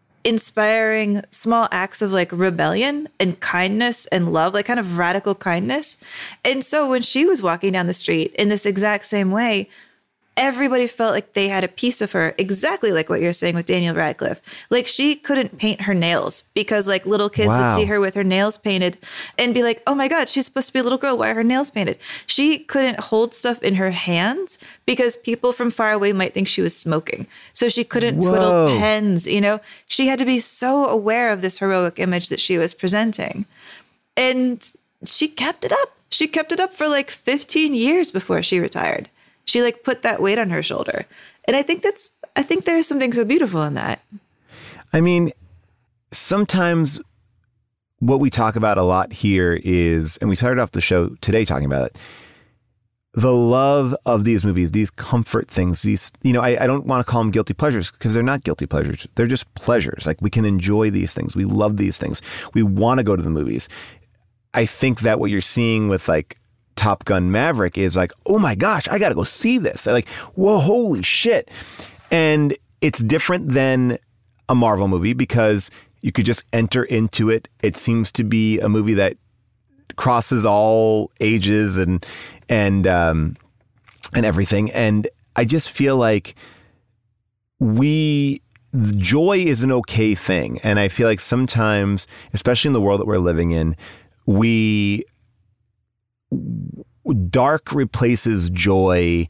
inspiring small acts of like rebellion and kindness and love, like kind of radical kindness. And so when she was walking down the street in this exact same way, everybody felt like they had a piece of her, exactly like what you're saying with Daniel Radcliffe. Like she couldn't paint her nails because like little kids would see her with her nails painted and be like, oh my God, she's supposed to be a little girl. Why are her nails painted? She couldn't hold stuff in her hands because people from far away might think she was smoking. So she couldn't twiddle pens, She had to be so aware of this heroic image that she was presenting. And she kept it up. She kept it up for like 15 years before she retired. She like put that weight on her shoulder. And I think there's something so beautiful in that. I mean, sometimes what we talk about a lot here is, and we started off the show today talking about it, the love of these movies, these comfort things, these, I don't want to call them guilty pleasures because they're not guilty pleasures. They're just pleasures. Like we can enjoy these things. We love these things. We want to go to the movies. I think that what you're seeing with like Top Gun Maverick is like, oh my gosh, I got to go see this. Like, whoa, holy shit. And it's different than a Marvel movie because you could just enter into it. It seems to be a movie that crosses all ages and everything. And I just feel like joy is an okay thing. And I feel like sometimes, especially in the world that we're living in, dark replaces joy,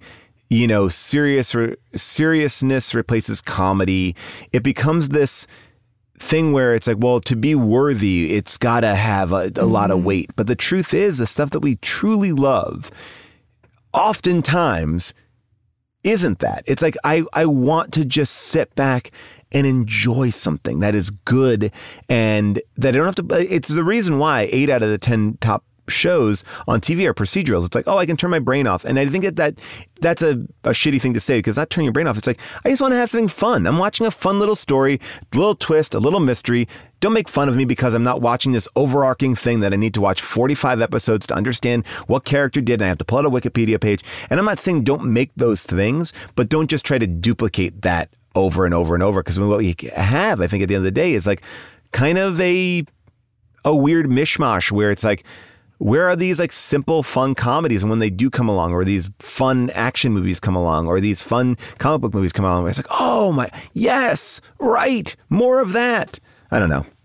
seriousness replaces comedy. It becomes this thing where it's like, well, to be worthy, it's got to have a lot of weight. But the truth is, the stuff that we truly love oftentimes isn't that. It's like, I want to just sit back and enjoy something that is good and that I don't have to. It's the reason why 8 out of the 10 top shows on TV are procedurals. It's like, oh, I can turn my brain off. And I think that's a shitty thing to say because not turning your brain off. It's like, I just want to have something fun. I'm watching a fun little story, a little twist, a little mystery. Don't make fun of me because I'm not watching this overarching thing that I need to watch 45 episodes to understand what character did. And I have to pull out a Wikipedia page. And I'm not saying don't make those things, but don't just try to duplicate that over and over and over. Because what we have, I think at the end of the day, is like kind of a weird mishmash where it's like, where are these like simple, fun comedies? And when they do come along, or these fun action movies come along, or these fun comic book movies come along, it's like, oh my, yes, right, more of that. I don't know.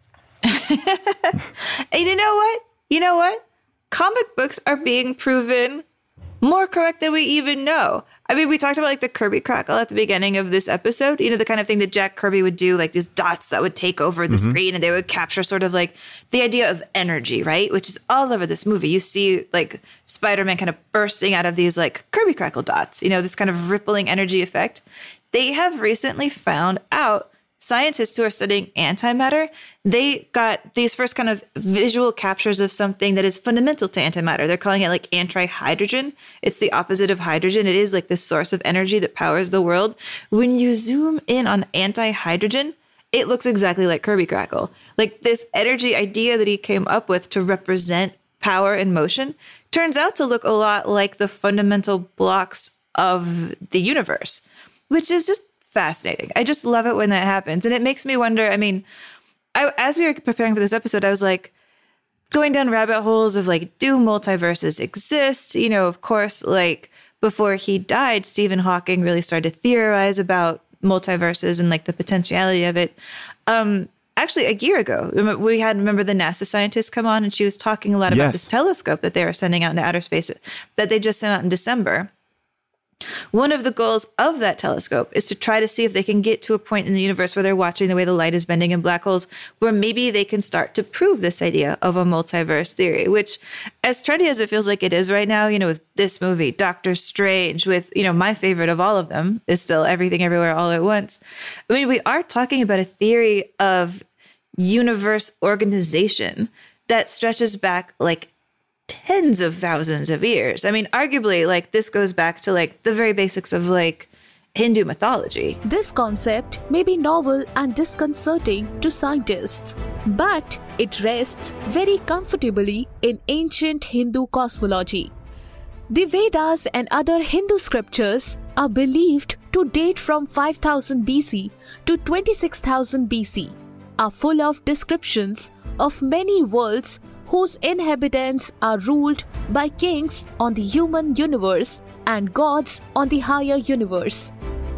And you know what? Comic books are being proven more correct than we even know. I mean, we talked about like the Kirby crackle at the beginning of this episode, the kind of thing that Jack Kirby would do, like these dots that would take over the screen and they would capture sort of like the idea of energy, right? Which is all over this movie. You see like Spider-Man kind of bursting out of these like Kirby crackle dots, this kind of rippling energy effect. They have recently found out, scientists who are studying antimatter, they got these first kind of visual captures of something that is fundamental to antimatter. They're calling it like anti-hydrogen. It's the opposite of hydrogen. It is like the source of energy that powers the world. When you zoom in on anti-hydrogen, it looks exactly like Kirby Crackle. Like this energy idea that he came up with to represent power and motion turns out to look a lot like the fundamental blocks of the universe, which is just fascinating. I just love it when that happens. And it makes me wonder, I mean, as we were preparing for this episode, I was like going down rabbit holes of like, do multiverses exist? You know, of course, like before he died, Stephen Hawking really started to theorize about multiverses and like the potentiality of it. Actually, a year ago, we had, remember the NASA scientist come on and she was talking a lot about this telescope that they were sending out into outer space that they just sent out in December. One of the goals of that telescope is to try to see if they can get to a point in the universe where they're watching the way the light is bending in black holes, where maybe they can start to prove this idea of a multiverse theory, which, as trendy as it feels like it is right now, you know, with this movie, Doctor Strange, with, you know, my favorite of all of them is still Everything Everywhere All at Once. I mean, we are talking about a theory of universe organization that stretches back like tens of thousands of years. I mean, arguably, like, this goes back to like the very basics of like Hindu mythology. This concept may be novel and disconcerting to scientists, but it rests very comfortably in ancient Hindu cosmology. The Vedas and other Hindu scriptures are believed to date from 5000 BC to 26,000 BC, are full of descriptions of many worlds whose inhabitants are ruled by kings on the human universe and gods on the higher universe.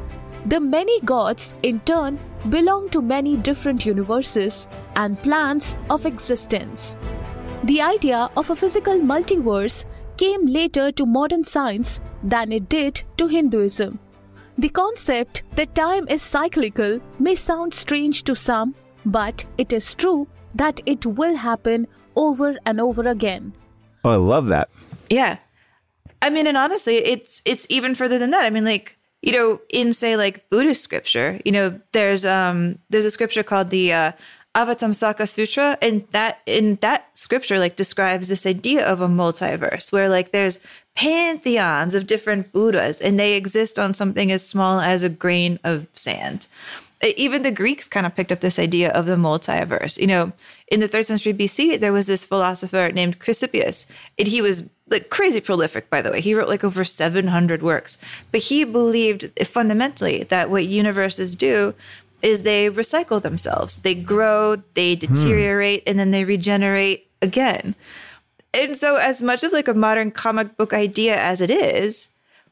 The many gods, in turn, belong to many different universes and plans of existence. The idea of a physical multiverse came later to modern science than it did to Hinduism. The concept that time is cyclical may sound strange to some, but it is true that it will happen over and over again. Oh, I love that. Yeah. I mean, and honestly, it's even further than that. I mean, like, you know, in say like Buddhist scripture, you know, there's a scripture called the Avatamsaka Sutra, and that in that scripture like describes this idea of a multiverse where like there's pantheons of different Buddhas and they exist on something as small as a grain of sand. Even the Greeks kind of picked up this idea of the multiverse. You know, in the 3rd century BC, there was this philosopher named Chrysippus, and he was like crazy prolific, by the way. He wrote like over 700 works, but he believed fundamentally that what universes do is they recycle themselves. They grow, they deteriorate, and then they regenerate again. And so as much of like a modern comic book idea as it is,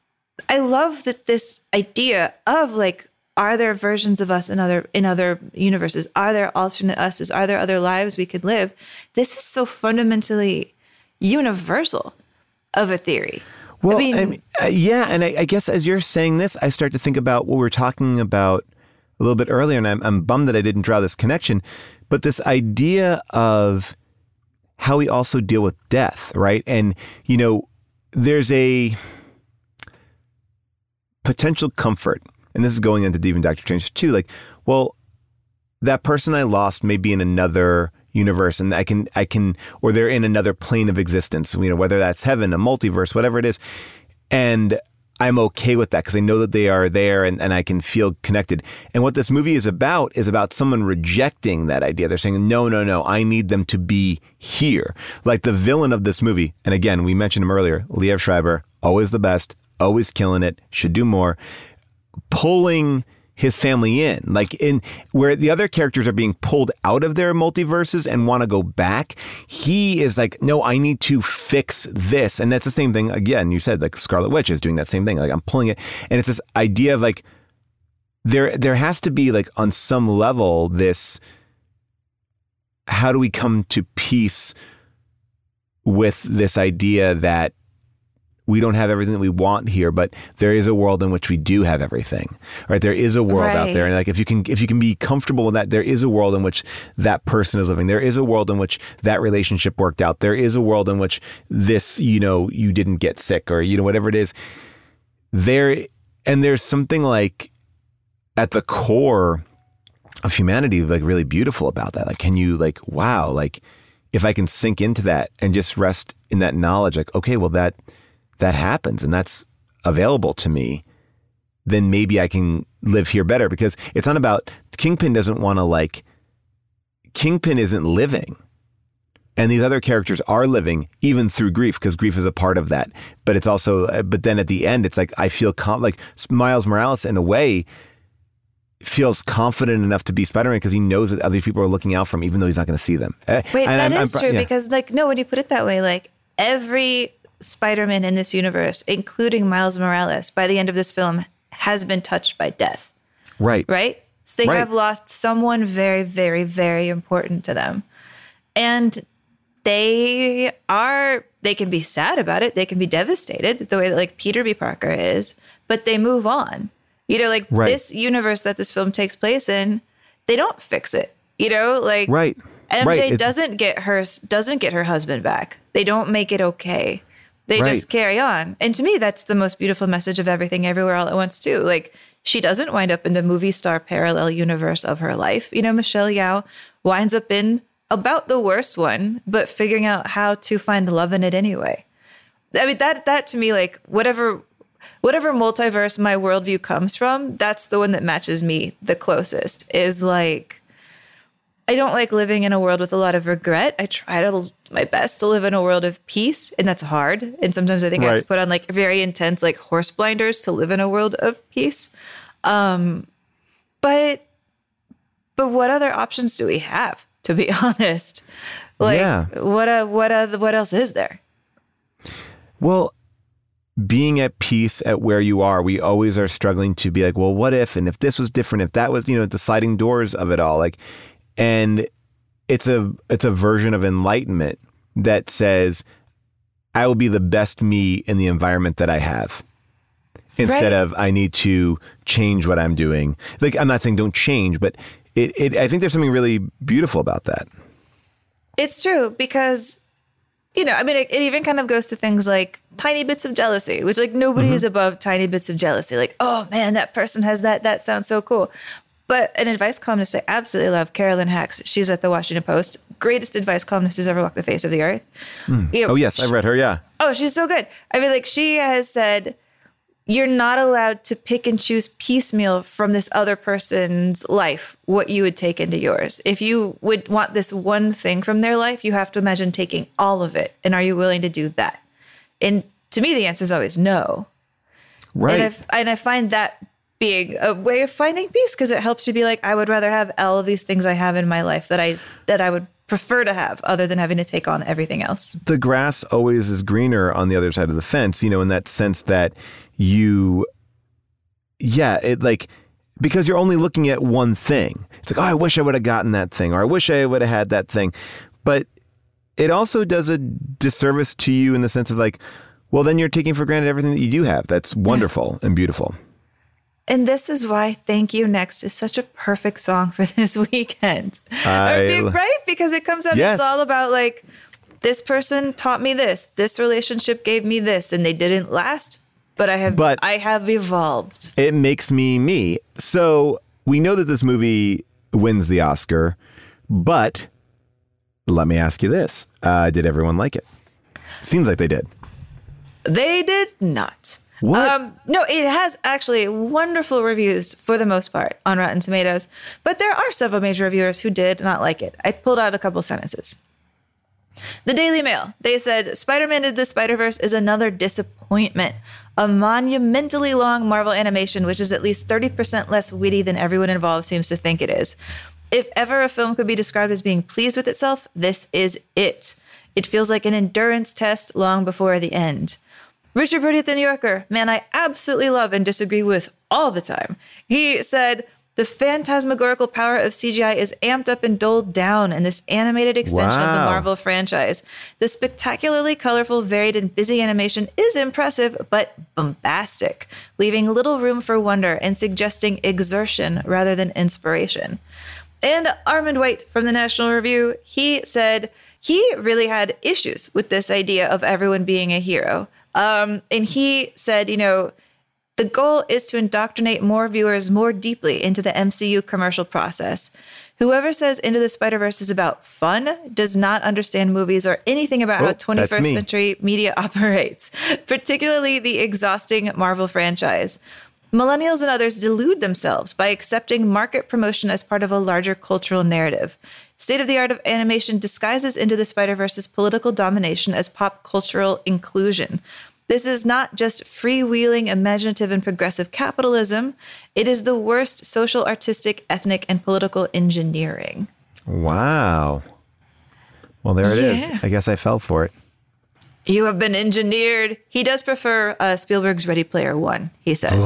I love that this idea of like, are there versions of us in other universes? Are there alternate us's? Are there other lives we could live? This is so fundamentally universal of a theory. Well, I mean, yeah. And I guess as you're saying this, I start to think about what we were talking about a little bit earlier, and I'm bummed that I didn't draw this connection, but this idea of how we also deal with death, right? And, you know, there's a potential comfort, and this is going into even Doctor Strange too, like, well, that person I lost may be in another universe, and I can, or they're in another plane of existence, you know, whether that's heaven, a multiverse, whatever it is. And I'm okay with that because I know that they are there and I can feel connected. And what this movie is about someone rejecting that idea. They're saying, no, I need them to be here. Like the villain of this movie. And again, we mentioned him earlier, Liev Schreiber, always the best, always killing it, should do more, pulling his family in, like in where the other characters are being pulled out of their multiverses and want to go back. He is like, no, I need to fix this. And that's the same thing. Again, you said like Scarlet Witch is doing that same thing. Like I'm pulling it. And it's this idea of like, there has to be like on some level, this, how do we come to peace with this idea that we don't have everything that we want here, but there is a world in which we do have everything, right? There is a world out there. And like, if you can be comfortable with that, there is a world in which that person is living. There is a world in which that relationship worked out. There is a world in which this, you know, you didn't get sick or, you know, whatever it is there. And there's something like at the core of humanity, like really beautiful about that. Like, can you like, wow, like if I can sink into that and just rest in that knowledge, like, okay, well that happens and that's available to me, then maybe I can live here better. Because it's not about, Kingpin doesn't want to like, Kingpin isn't living, And these other characters are living even through grief, because grief is a part of that. But it's also, but then at the end, it's like, I feel like Miles Morales in a way feels confident enough to be Spider-Man because he knows that other people are looking out for him, even though he's not going to see them. Wait, that is true because like, no, when you put it that way, like every Spider-Man in this universe, including Miles Morales, by the end of this film has been touched by death. Right. Right? So they have lost someone very, very, very important to them. And they can be sad about it. They can be devastated the way that like Peter B. Parker is, but they move on. You know, like this universe that this film takes place in, they don't fix it. You know, like MJ doesn't get her husband back. They don't make it okay. They just carry on. And to me, that's the most beautiful message of Everything Everywhere All at Once too. Like she doesn't wind up in the movie star parallel universe of her life. You know, Michelle Yeoh winds up in about the worst one, but figuring out how to find love in it anyway. I mean, that to me, like whatever multiverse my worldview comes from, that's the one that matches me the closest. Is like, I don't like living in a world with a lot of regret. I try my best to live in a world of peace, and that's hard. And sometimes I think I have to put on like very intense like horse blinders to live in a world of peace. But what other options do we have? To be honest, like what else is there? Well, being at peace at where you are, we always are struggling to be like, well, what if, and if this was different, if that was, you know, the sliding doors of it all, like, and it's a version of enlightenment that says, I will be the best me in the environment that I have. Instead of I need to change what I'm doing. Like, I'm not saying don't change, but I think there's something really beautiful about that. It's true because, you know, I mean, it even kind of goes to things like tiny bits of jealousy, which like nobody is above tiny bits of jealousy. Like, oh man, that person has that. That sounds so cool. But an advice columnist I absolutely love, Carolyn Hacks. She's at the Washington Post. Greatest advice columnist who's ever walked the face of the earth. You know, yes, I've read her. Yeah. Oh, she's so good. I mean, like she has said, you're not allowed to pick and choose piecemeal from this other person's life what you would take into yours. If you would want this one thing from their life, you have to imagine taking all of it. And are you willing to do that? And to me, the answer is always no. Right. And I find that being a way of finding peace because it helps you be like, I would rather have all of these things I have in my life that I would prefer to have other than having to take on everything else. The grass always is greener on the other side of the fence, you know, in that sense that because you're only looking at one thing. It's like, oh, I wish I would have gotten that thing, or I wish I would have had that thing. But it also does a disservice to you in the sense of like, well, then you're taking for granted everything that you do have. That's wonderful and beautiful. And this is why Thank You Next is such a perfect song for this weekend. Right? Because it comes out, it's all about like, this person taught me this relationship gave me this, and they didn't last, but I have evolved. It makes me me. So we know that this movie wins the Oscar, but let me ask you this. Did everyone like it? Seems like they did. They did not. What? No, it has actually wonderful reviews for the most part on Rotten Tomatoes, but there are several major reviewers who did not like it. I pulled out a couple sentences. The Daily Mail, they said, Spider-Man Into the Spider-Verse is another disappointment. A monumentally long Marvel animation, which is at least 30% less witty than everyone involved seems to think it is. If ever a film could be described as being pleased with itself, this is it. It feels like an endurance test long before the end. Richard Brody at The New Yorker, man, I absolutely love and disagree with all the time. He said, the phantasmagorical power of CGI is amped up and doled down in this animated extension of the Marvel franchise. The spectacularly colorful, varied, and busy animation is impressive, but bombastic, leaving little room for wonder and suggesting exertion rather than inspiration. And Armand White from the National Review, he said he really had issues with this idea of everyone being a hero. And he said, you know, the goal is to indoctrinate more viewers more deeply into the MCU commercial process. Whoever says Into the Spider-Verse is about fun does not understand movies or anything about how 21st century media operates, particularly the exhausting Marvel franchise. Millennials and others delude themselves by accepting market promotion as part of a larger cultural narrative. State of the art of animation disguises Into the Spider-Verse's political domination as pop cultural inclusion. This is not just freewheeling, imaginative, and progressive capitalism. It is the worst social, artistic, ethnic, and political engineering. Wow. Well, there it is. I guess I fell for it. You have been engineered. He does prefer Spielberg's Ready Player One, he says.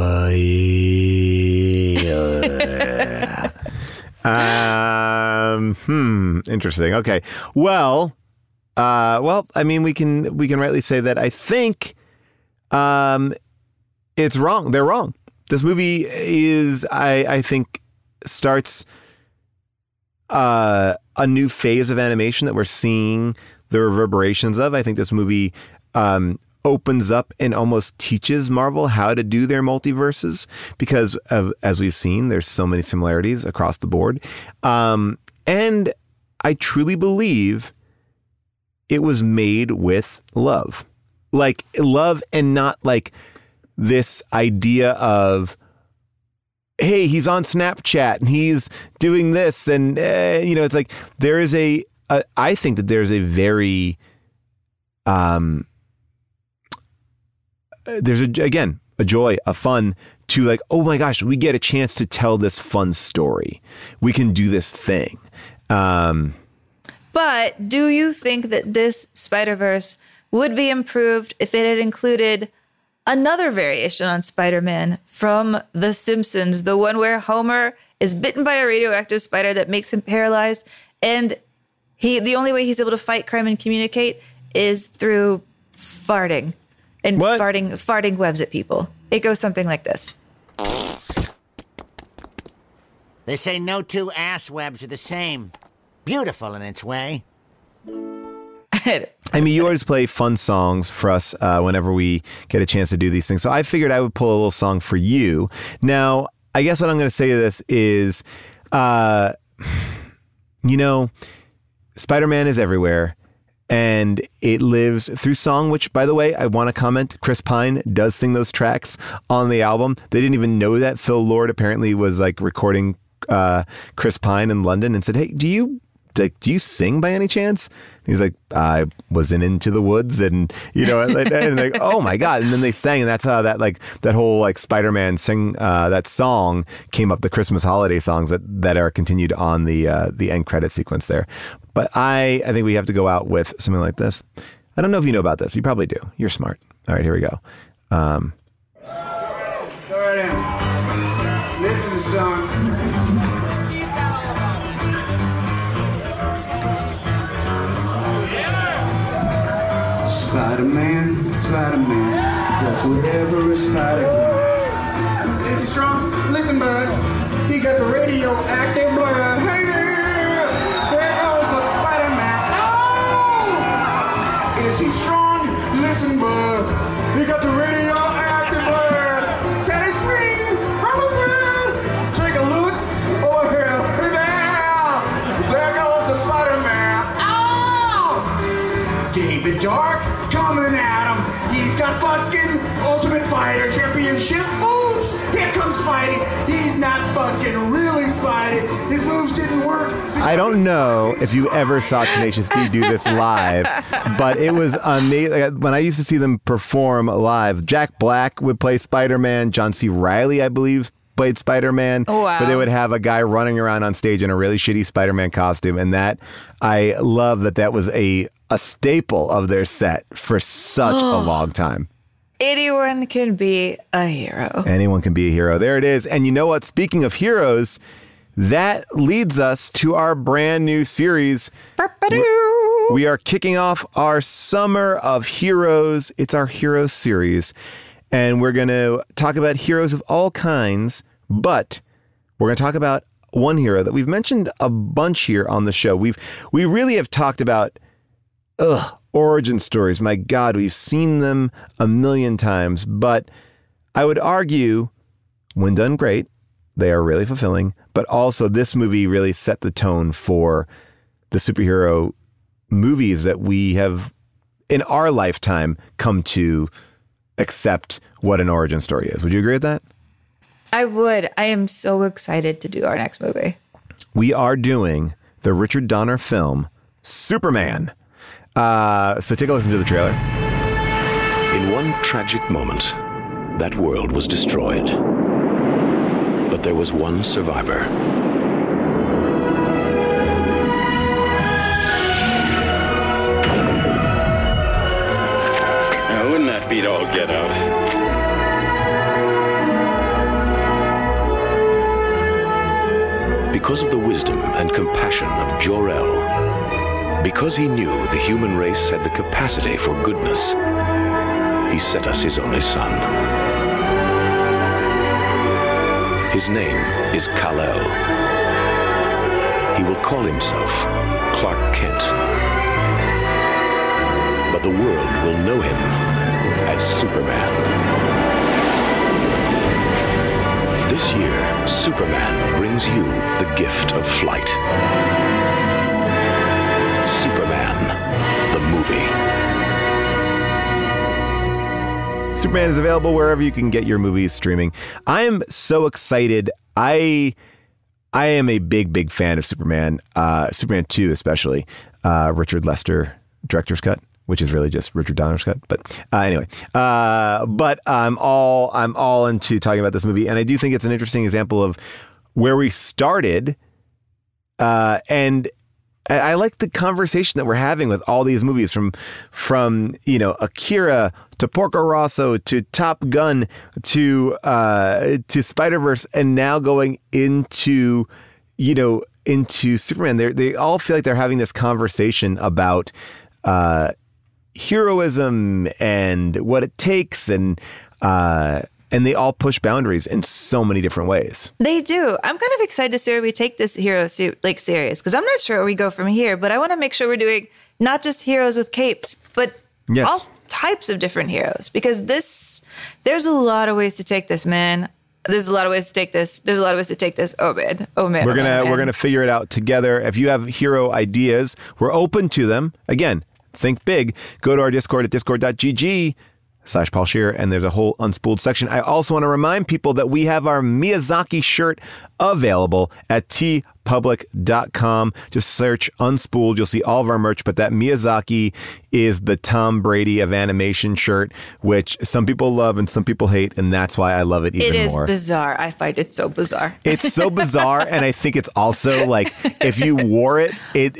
Interesting. Okay. Well, I mean, we can rightly say that I think it's wrong. They're wrong. This movie is, I think, starts a new phase of animation that we're seeing the reverberations of. I think this movie opens up and almost teaches Marvel how to do their multiverses because as we've seen, there's so many similarities across the board. And I truly believe it was made with love. Like love, and not like this idea of, hey, he's on Snapchat and he's doing this. And, it's like there is I think that there's a very, there's a joy, a fun to like, oh my gosh, we get a chance to tell this fun story. We can do this thing. But do you think that this Spider-Verse would be improved if it had included another variation on Spider-Man from The Simpsons, the one where Homer is bitten by a radioactive spider that makes him paralyzed, and the only way he's able to fight crime and communicate is through farting and farting webs at people. It goes something like this. They say no two ass webs are the same. Beautiful in its way. I mean, you always play fun songs for us whenever we get a chance to do these things. So I figured I would pull a little song for you. Now, I guess what I'm going to say to this is, Spider-Man is everywhere, and it lives through song, which, by the way, I want to comment, Chris Pine does sing those tracks on the album. They didn't even know that. Phil Lord apparently was like recording Chris Pine in London and said, hey, do you sing by any chance? And he's like, I was in Into the Woods, and and like, oh my God. And then they sang, and that's how that whole like Spider-Man sing that song came up, the Christmas holiday songs that are continued on the end credit sequence there. But I think we have to go out with something like this. I don't know if you know about this. You probably do. You're smart. All right, here we go. Go right in. This is a song. Spider-Man does whatever a spider can. Is he strong? Listen, bud. He got the radioactive blood. Hey there! There goes the Spider-Man. Oh! Is he strong? Listen, bud. He got the radioactive blood. Can he scream from a thread? Take a look over here. Hey there! There goes the Spider-Man. Oh! David Dark coming at him. He's got fucking Ultimate Fighter Championship moves. Here comes Spidey. He's not fucking really Spidey. His moves didn't work. I don't know if you ever saw Tenacious D do this live, but it was amazing. When I used to see them perform live, Jack Black would play Spider-Man. John C. Reilly, I believe, played Spider-Man. Oh, wow. But they would have a guy running around on stage in a really shitty Spider-Man costume. And I love that was a staple of their set for such a long time. Anyone can be a hero. Anyone can be a hero. There it is. And you know what? Speaking of heroes, that leads us to our brand new series. We are kicking off our Summer of Heroes. It's our Heroes series. And we're going to talk about heroes of all kinds, but we're going to talk about one hero that we've mentioned a bunch here on the show. We really have talked about origin stories. My God, we've seen them a million times, but I would argue when done great, they are really fulfilling, but also this movie really set the tone for the superhero movies that we have in our lifetime come to accept what an origin story is. Would you agree with that? I would. I am so excited to do our next movie. We are doing the Richard Donner film, Superman. So take a listen to the trailer. In one tragic moment, that world was destroyed. But there was one survivor. Now, wouldn't that beat all get out? Because of the wisdom and compassion of Jor-El, because he knew the human race had the capacity for goodness, he sent us his only son. His name is Kal-El. He will call himself Clark Kent. But the world will know him as Superman. This year, Superman brings you the gift of flight. Superman, the movie. Superman is available wherever you can get your movies streaming. I am so excited. I am a big fan of Superman. Superman 2 especially. Richard Lester director's cut, which is really just Richard Donner's cut. But anyway, but I'm all into talking about this movie, and I do think it's an interesting example of where we started. And I like the conversation that we're having with all these movies, from Akira to Porco Rosso to Top Gun to Spider-Verse, and now going into Superman. They all feel like they're having this conversation about heroism and what it takes, and they all push boundaries in so many different ways. They do. I'm kind of excited to see where we take this hero series, because I'm not sure where we go from here, but I want to make sure we're doing not just heroes with capes, but all types of different heroes, because there's a lot of ways to take this, man. There's a lot of ways to take this. There's a lot of ways to take this. Oh man. We're gonna figure it out together. If you have hero ideas, we're open to them. Again, think big. Go to our Discord at discord.gg/Paul Scheer, and there's a whole Unspooled section. I also want to remind people that we have our Miyazaki shirt available at tpublic.com. Just search Unspooled. You'll see all of our merch, but that Miyazaki is the Tom Brady of animation shirt, which some people love and some people hate, and that's why I love it even more. It is bizarre. I find it so bizarre. It's so bizarre, and I think it's also like, if you wore it,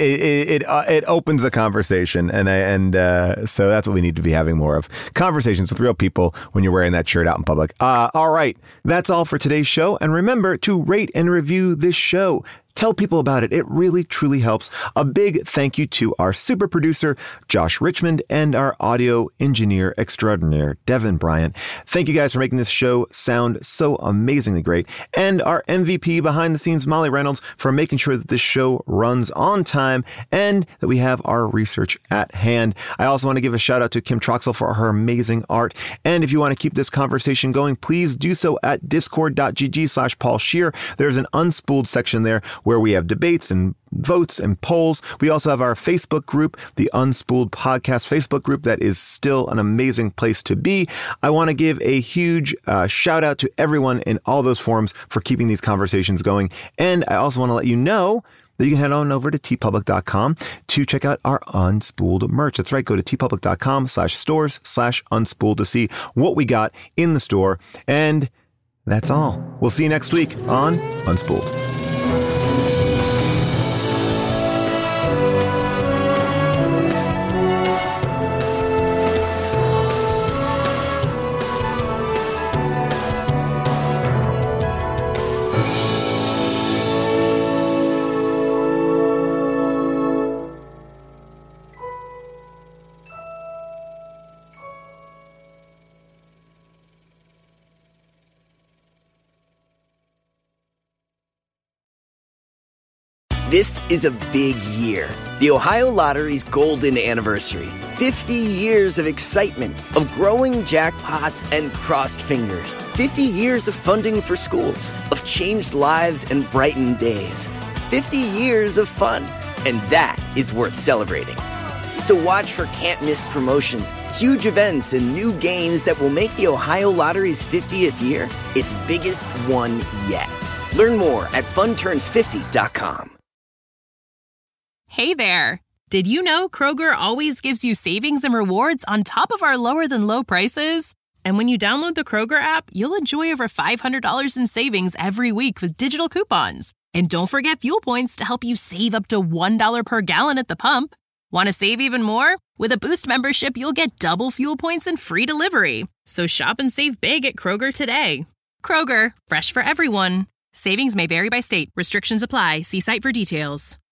it opens a conversation, and so that's what we need to be having more of. Conversations with real people when you're wearing that shirt out in public. All right, that's all for today's show, and remember to rate and review this show. Tell people about it. It really, truly helps. A big thank you to our super producer, Josh Richmond, and our audio engineer extraordinaire, Devin Bryant. Thank you guys for making this show sound so amazingly great. And our MVP behind the scenes, Molly Reynolds, for making sure that this show runs on time and that we have our research at hand. I also want to give a shout out to Kim Troxel for her amazing art. And if you want to keep this conversation going, please do so at discord.gg/Paul Scheer. There's an Unspooled section there where we have debates and votes and polls. We also have our Facebook group, the Unspooled Podcast Facebook group, that is still an amazing place to be. I want to give a huge shout out to everyone in all those forums for keeping these conversations going. And I also want to let you know that you can head on over to tpublic.com to check out our Unspooled merch. That's right. Go to tpublic.com/stores/unspooled to see what we got in the store. And that's all. We'll see you next week on Unspooled. This is a big year. The Ohio Lottery's golden anniversary. 50 years of excitement, of growing jackpots and crossed fingers. 50 years of funding for schools, of changed lives and brightened days. 50 years of fun. And that is worth celebrating. So watch for can't-miss promotions, huge events, and new games that will make the Ohio Lottery's 50th year its biggest one yet. Learn more at funturns50.com. Hey there! Did you know Kroger always gives you savings and rewards on top of our lower-than-low prices? And when you download the Kroger app, you'll enjoy over $500 in savings every week with digital coupons. And don't forget fuel points to help you save up to $1 per gallon at the pump. Want to save even more? With a Boost membership, you'll get double fuel points and free delivery. So shop and save big at Kroger today. Kroger, fresh for everyone. Savings may vary by state. Restrictions apply. See site for details.